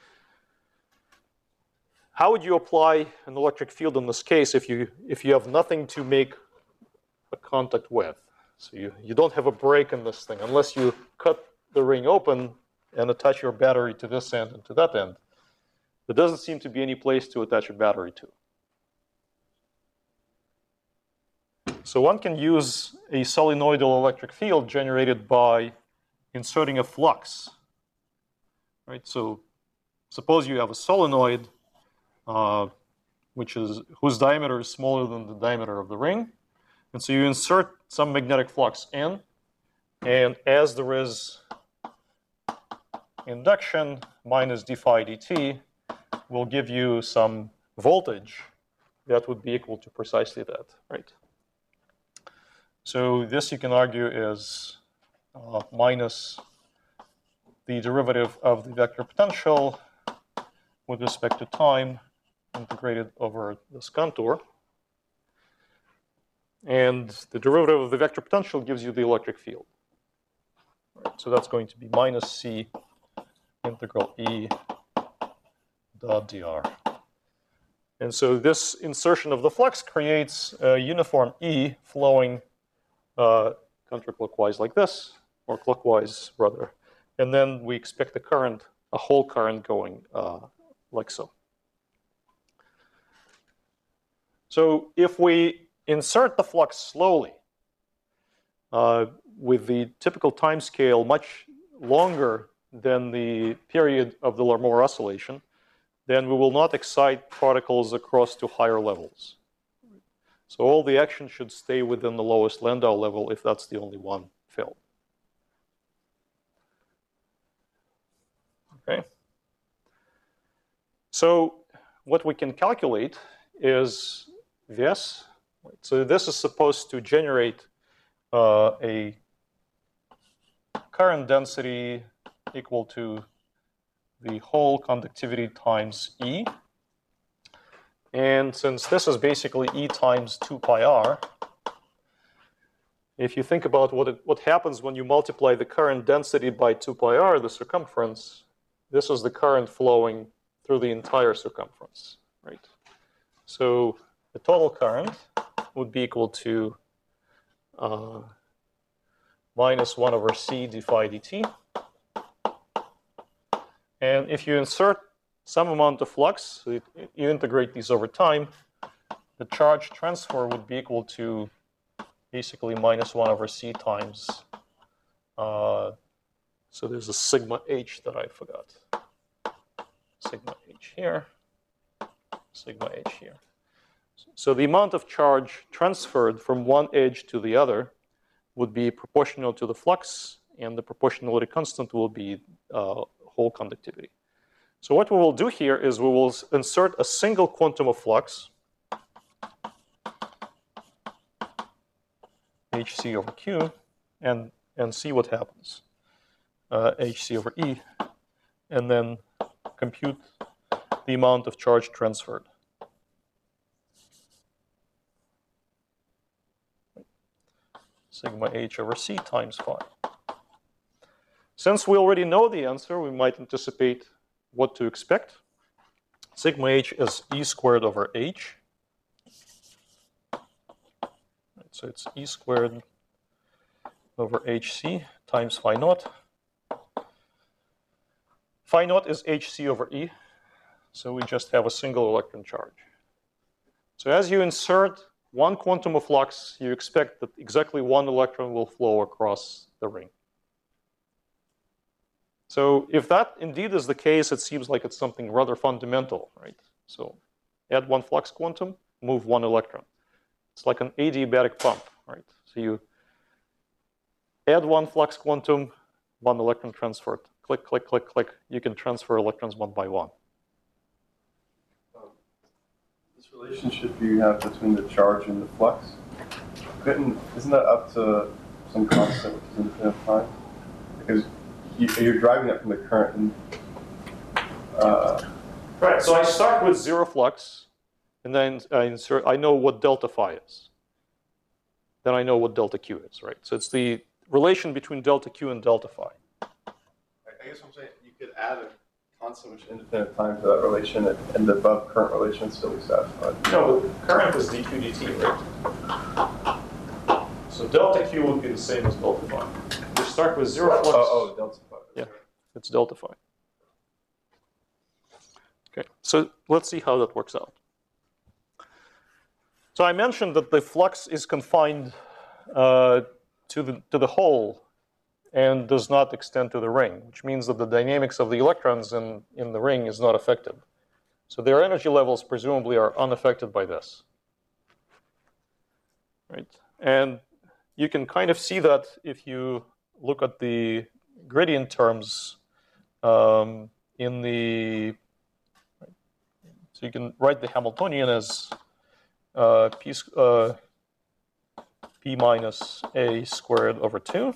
How would you apply an electric field in this case if you, if you have nothing to make a contact with? So you, you don't have a break in this thing unless you cut the ring open and attach your battery to this end and to that end. There doesn't seem to be any place to attach a battery to. So one can use a solenoidal electric field generated by inserting a flux. Right? So suppose you have a solenoid uh, which is, whose diameter is smaller than the diameter of the ring. And so you insert some magnetic flux in, and as there is induction, minus d phi dt will give you some voltage that would be equal to precisely that, right? So this you can argue is uh, minus the derivative of the vector potential with respect to time integrated over this contour. And the derivative of the vector potential gives you the electric field. Right, so that's going to be minus C integral E dot dr. And so this insertion of the flux creates a uniform E flowing uh, counterclockwise like this, or clockwise rather. And then we expect a current, a whole current going uh, like so. So if we insert the flux slowly, uh, with the typical time scale much longer than the period of the Larmor oscillation, then we will not excite particles across to higher levels. So all the action should stay within the lowest Landau level if that's the only one filled. Okay. So what we can calculate is this. So this is supposed to generate uh, a current density equal to the whole conductivity times E. And since this is basically E times two pi r, if you think about what, it, what happens when you multiply the current density by two pi r, the circumference, this is the current flowing through the entire circumference, right? So the total current would be equal to uh, minus one over c d phi dt. And if you insert some amount of flux, so you integrate these over time, the charge transfer would be equal to basically minus one over c times, uh, so there's a sigma h that I forgot. Sigma h here, sigma h here. So the amount of charge transferred from one edge to the other would be proportional to the flux, and the proportionality constant will be uh, whole conductivity. So what we will do here is we will insert a single quantum of flux, hc over q, and, and see what happens, uh, hc over e, and then compute the amount of charge transferred. Sigma h over c times phi. Since we already know the answer, we might anticipate what to expect. Sigma h is e squared over h. So it's e squared over hc times phi naught. Phi naught is hc over e, so we just have a single electron charge. So as you insert one quantum of flux, you expect that exactly one electron will flow across the ring. So if that indeed is the case, it seems like it's something rather fundamental, right? So add one flux quantum, move one electron. It's like an adiabatic pump, right? So you add one flux quantum, one electron transferred. Click, click, click, click. You can transfer electrons one by one. Um, this relationship you have between the charge and the flux, couldn't, isn't that up to some constant which is infinite time? Because you, you're driving it from the current. And, uh, right. So I start with zero flux, and then I insert. I know what delta phi is. Then I know what delta q is, right? So it's the relation between delta q and delta phi. I guess I'm saying you could add a constant which is infinite time to that relation, and, and the above current relation is still be satisfied. No, the current is dq dt, right? So delta q would be the same as delta phi. You start with zero flux. Oh, oh, delta phi. Yeah, it's delta phi. Okay, so let's see how that works out. So I mentioned that the flux is confined uh, to the to the hole and does not extend to the ring, which means that the dynamics of the electrons in, in the ring is not affected. So their energy levels presumably are unaffected by this. Right? And you can kind of see that if you look at the gradient terms um, in the, so you can write the Hamiltonian as uh, p, uh, p minus a squared over two.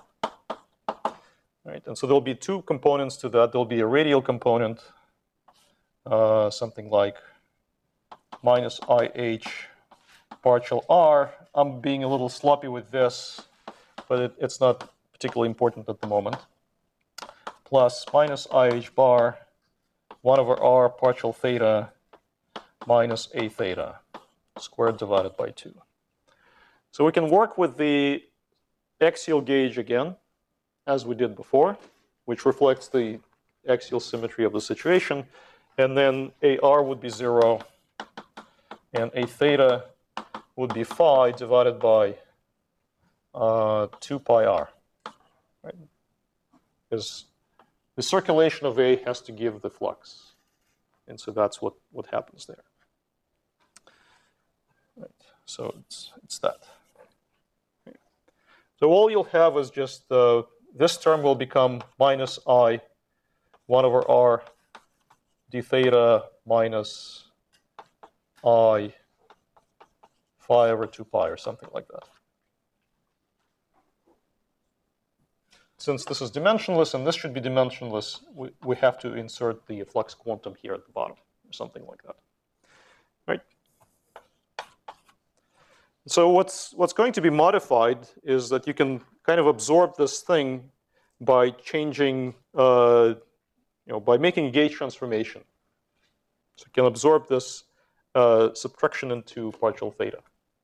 Right, and so there'll be two components to that. There'll be a radial component, uh, something like minus I H partial r. I'm being a little sloppy with this, but it, it's not particularly important at the moment. Plus minus I H bar, one over r partial theta minus a theta squared divided by two. So we can work with the axial gauge again, as we did before, which reflects the axial symmetry of the situation. And then A R would be zero, And A theta would be phi divided by uh, two pi r. Right? Because the circulation of A has to give the flux. And so that's what, what happens there. Right. So it's, it's that. Okay. So all you'll have is just uh, this term will become minus I one over r d theta minus I phi over two pi or something like that. Since this is dimensionless and this should be dimensionless, we, we have to insert the flux quantum here at the bottom or something like that. Right? So what's, what's going to be modified is that you can kind of absorb this thing by changing, uh, you know, by making a gauge transformation. So you can absorb this uh, subtraction into partial theta.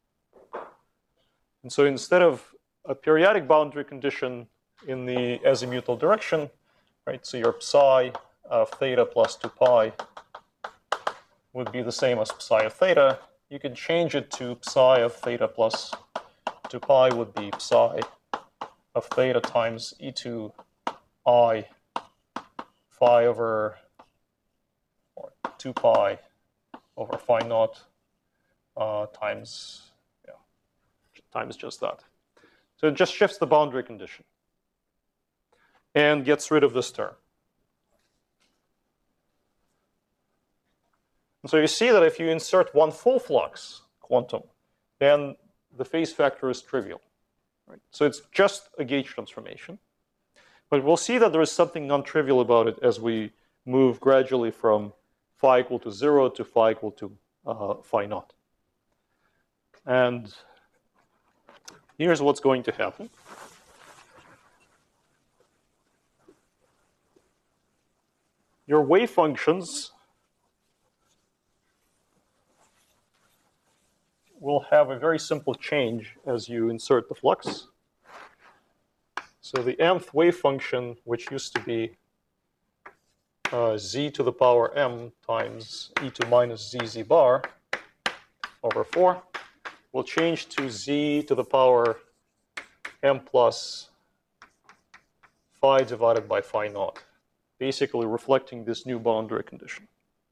And so instead of a periodic boundary condition in the azimuthal direction, right, so your psi of theta plus two pi would be the same as psi of theta. You can change it to psi of theta plus two pi would be psi of theta times e to I phi over or two pi over phi naught uh, times, yeah, times just that. So it just shifts the boundary condition and gets rid of this term. And so you see that if you insert one full flux quantum, then the phase factor is trivial. Right? So it's just a gauge transformation. But we'll see that there is something non-trivial about it as we move gradually from phi equal to zero to phi equal to uh, phi naught. And here's what's going to happen. Your wave functions will have a very simple change as you insert the flux. So the mth wave function, which used to be uh, z to the power m times e to minus z z bar over four, will change to z to the power m plus phi divided by phi naught, basically reflecting this new boundary condition.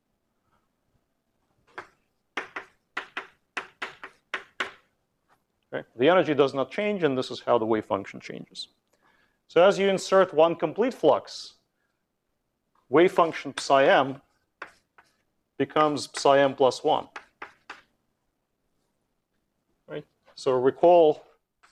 Okay. The energy does not change, and this is how the wave function changes. So as you insert one complete flux, wave function psi m becomes psi m plus one. Right? So recall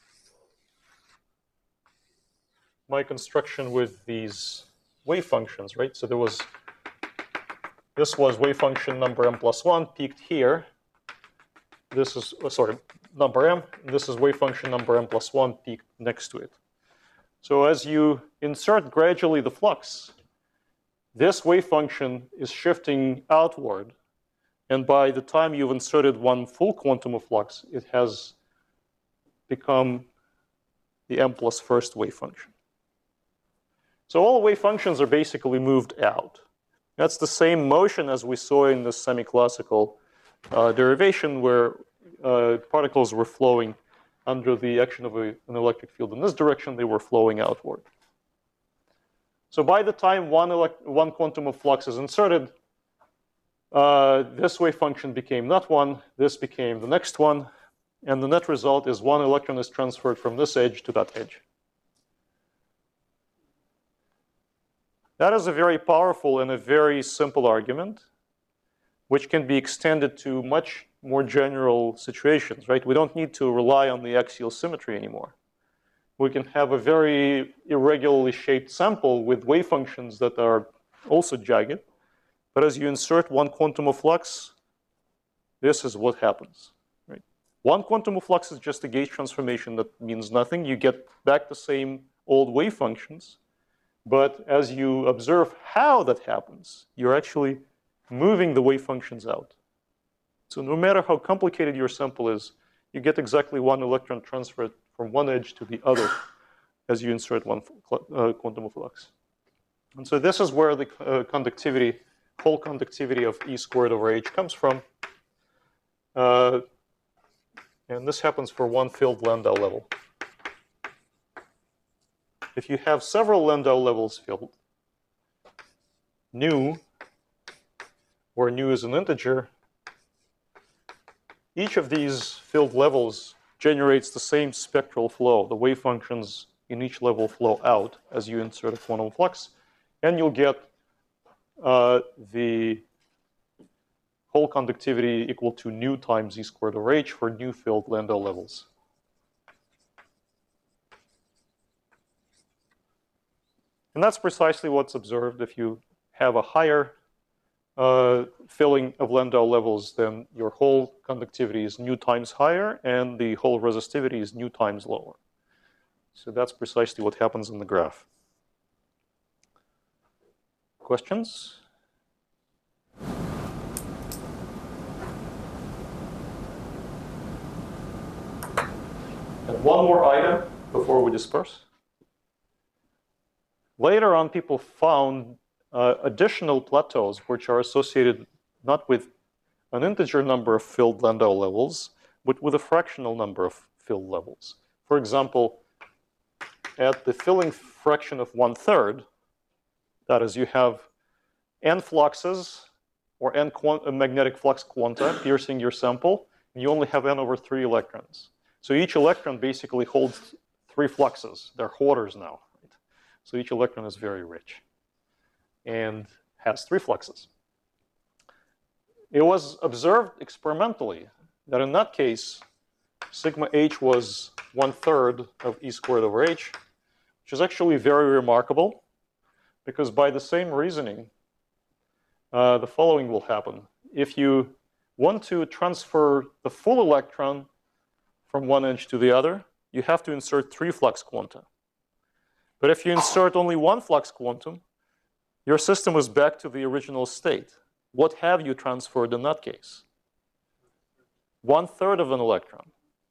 my construction with these wave functions, right? So there was, this was wave function number m plus one peaked here. This is, oh, sorry, number m. This is wave function number m plus one peaked next to it. So as you insert gradually the flux, this wave function is shifting outward. And by the time you've inserted one full quantum of flux, it has become the m plus first wave function. So all wave functions are basically moved out. That's the same motion as we saw in the semi-classical uh, derivation where uh, particles were flowing under the action of a, an electric field in this direction, they were flowing outward. So by the time one, elect one quantum of flux is inserted, uh, this wave function became that one, this became the next one, and the net result is one electron is transferred from this edge to that edge. That is a very powerful and a very simple argument, which can be extended to much more general situations, right? We don't need to rely on the axial symmetry anymore. We can have a very irregularly shaped sample with wave functions that are also jagged. But as you insert one quantum of flux, this is what happens, right? One quantum of flux is just a gauge transformation that means nothing. You get back the same old wave functions. But as you observe how that happens, you're actually moving the wave functions out. So no matter how complicated your sample is, you get exactly one electron transferred from one edge to the other as you insert one uh, quantum of flux. And so this is where the uh, conductivity, whole conductivity of E squared over H comes from. Uh, and this happens for one filled Landau level. If you have several Landau levels filled, nu, where nu is an integer, each of these filled levels generates the same spectral flow. The wave functions in each level flow out as you insert a quantum flux, and you'll get uh, the whole conductivity equal to nu times e squared over h for nu filled Landau levels. And that's precisely what's observed. If you have a higher uh, filling of Landau levels, then your whole conductivity is nu times higher, and the whole resistivity is nu times lower. So that's precisely what happens in the graph. Questions? And one more item before we disperse. Later on, people found uh, additional plateaus which are associated not with an integer number of filled Landau levels, but with a fractional number of filled levels. For example, at the filling fraction of one third, that is, you have n fluxes or n magnetic flux quanta piercing your sample, and you only have n over three electrons. So each electron basically holds three fluxes. They're hoarders now. Right? So each electron is very rich and has three fluxes. It was observed experimentally that in that case, sigma h was one third of e squared over h, which is actually very remarkable because by the same reasoning, uh, the following will happen. If you want to transfer the full electron from one edge to the other, you have to insert three flux quanta. But if you insert only one flux quantum, your system is back to the original state. What have you transferred in that case? One third of an electron.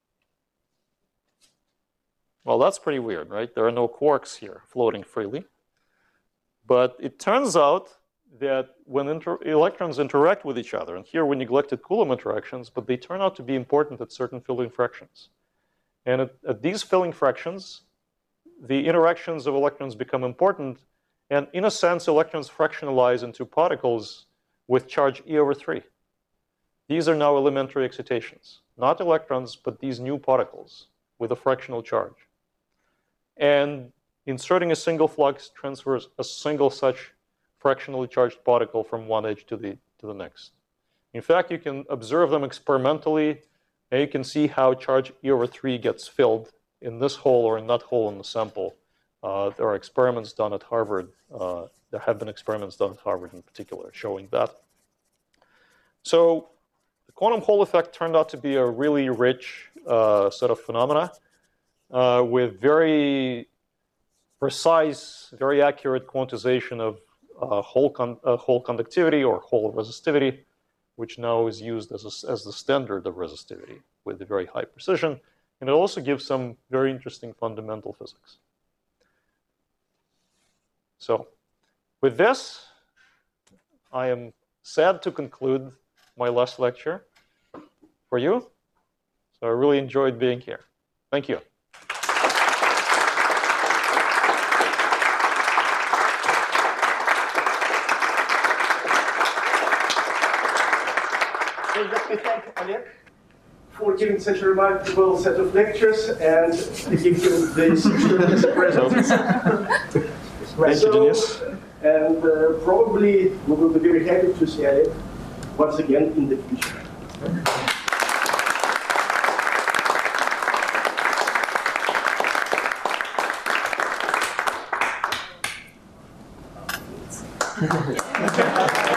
Well, that's pretty weird, right? There are no quarks here floating freely. But it turns out that when inter electrons interact with each other, and here we neglected Coulomb interactions, but they turn out to be important at certain filling fractions. And at, at these filling fractions, the interactions of electrons become important, and in a sense, electrons fractionalize into particles with charge e over three. These are now elementary excitations, not electrons, but these new particles with a fractional charge. And inserting a single flux transfers a single such fractionally charged particle from one edge to the, to the next. In fact, you can observe them experimentally, and you can see how charge e over three gets filled in this hole or in that hole in the sample. Uh, there are experiments done at Harvard. Uh, there have been experiments done at Harvard in particular showing that. So the quantum Hall effect turned out to be a really rich uh, set of phenomena uh, with very precise, very accurate quantization of uh, Hall, con uh, Hall conductivity or Hall resistivity, which now is used as, a, as the standard of resistivity with a very high precision. And it also gives some very interesting fundamental physics. So with this, I am sad to conclude my last lecture for you. So I really enjoyed being here. Thank you. So let me thank Oleg for giving such a remarkable set of lectures and give him this as a present. Thank so, you, Denise. And uh, probably we will be very happy to see Oleg once again in the future. Thank you.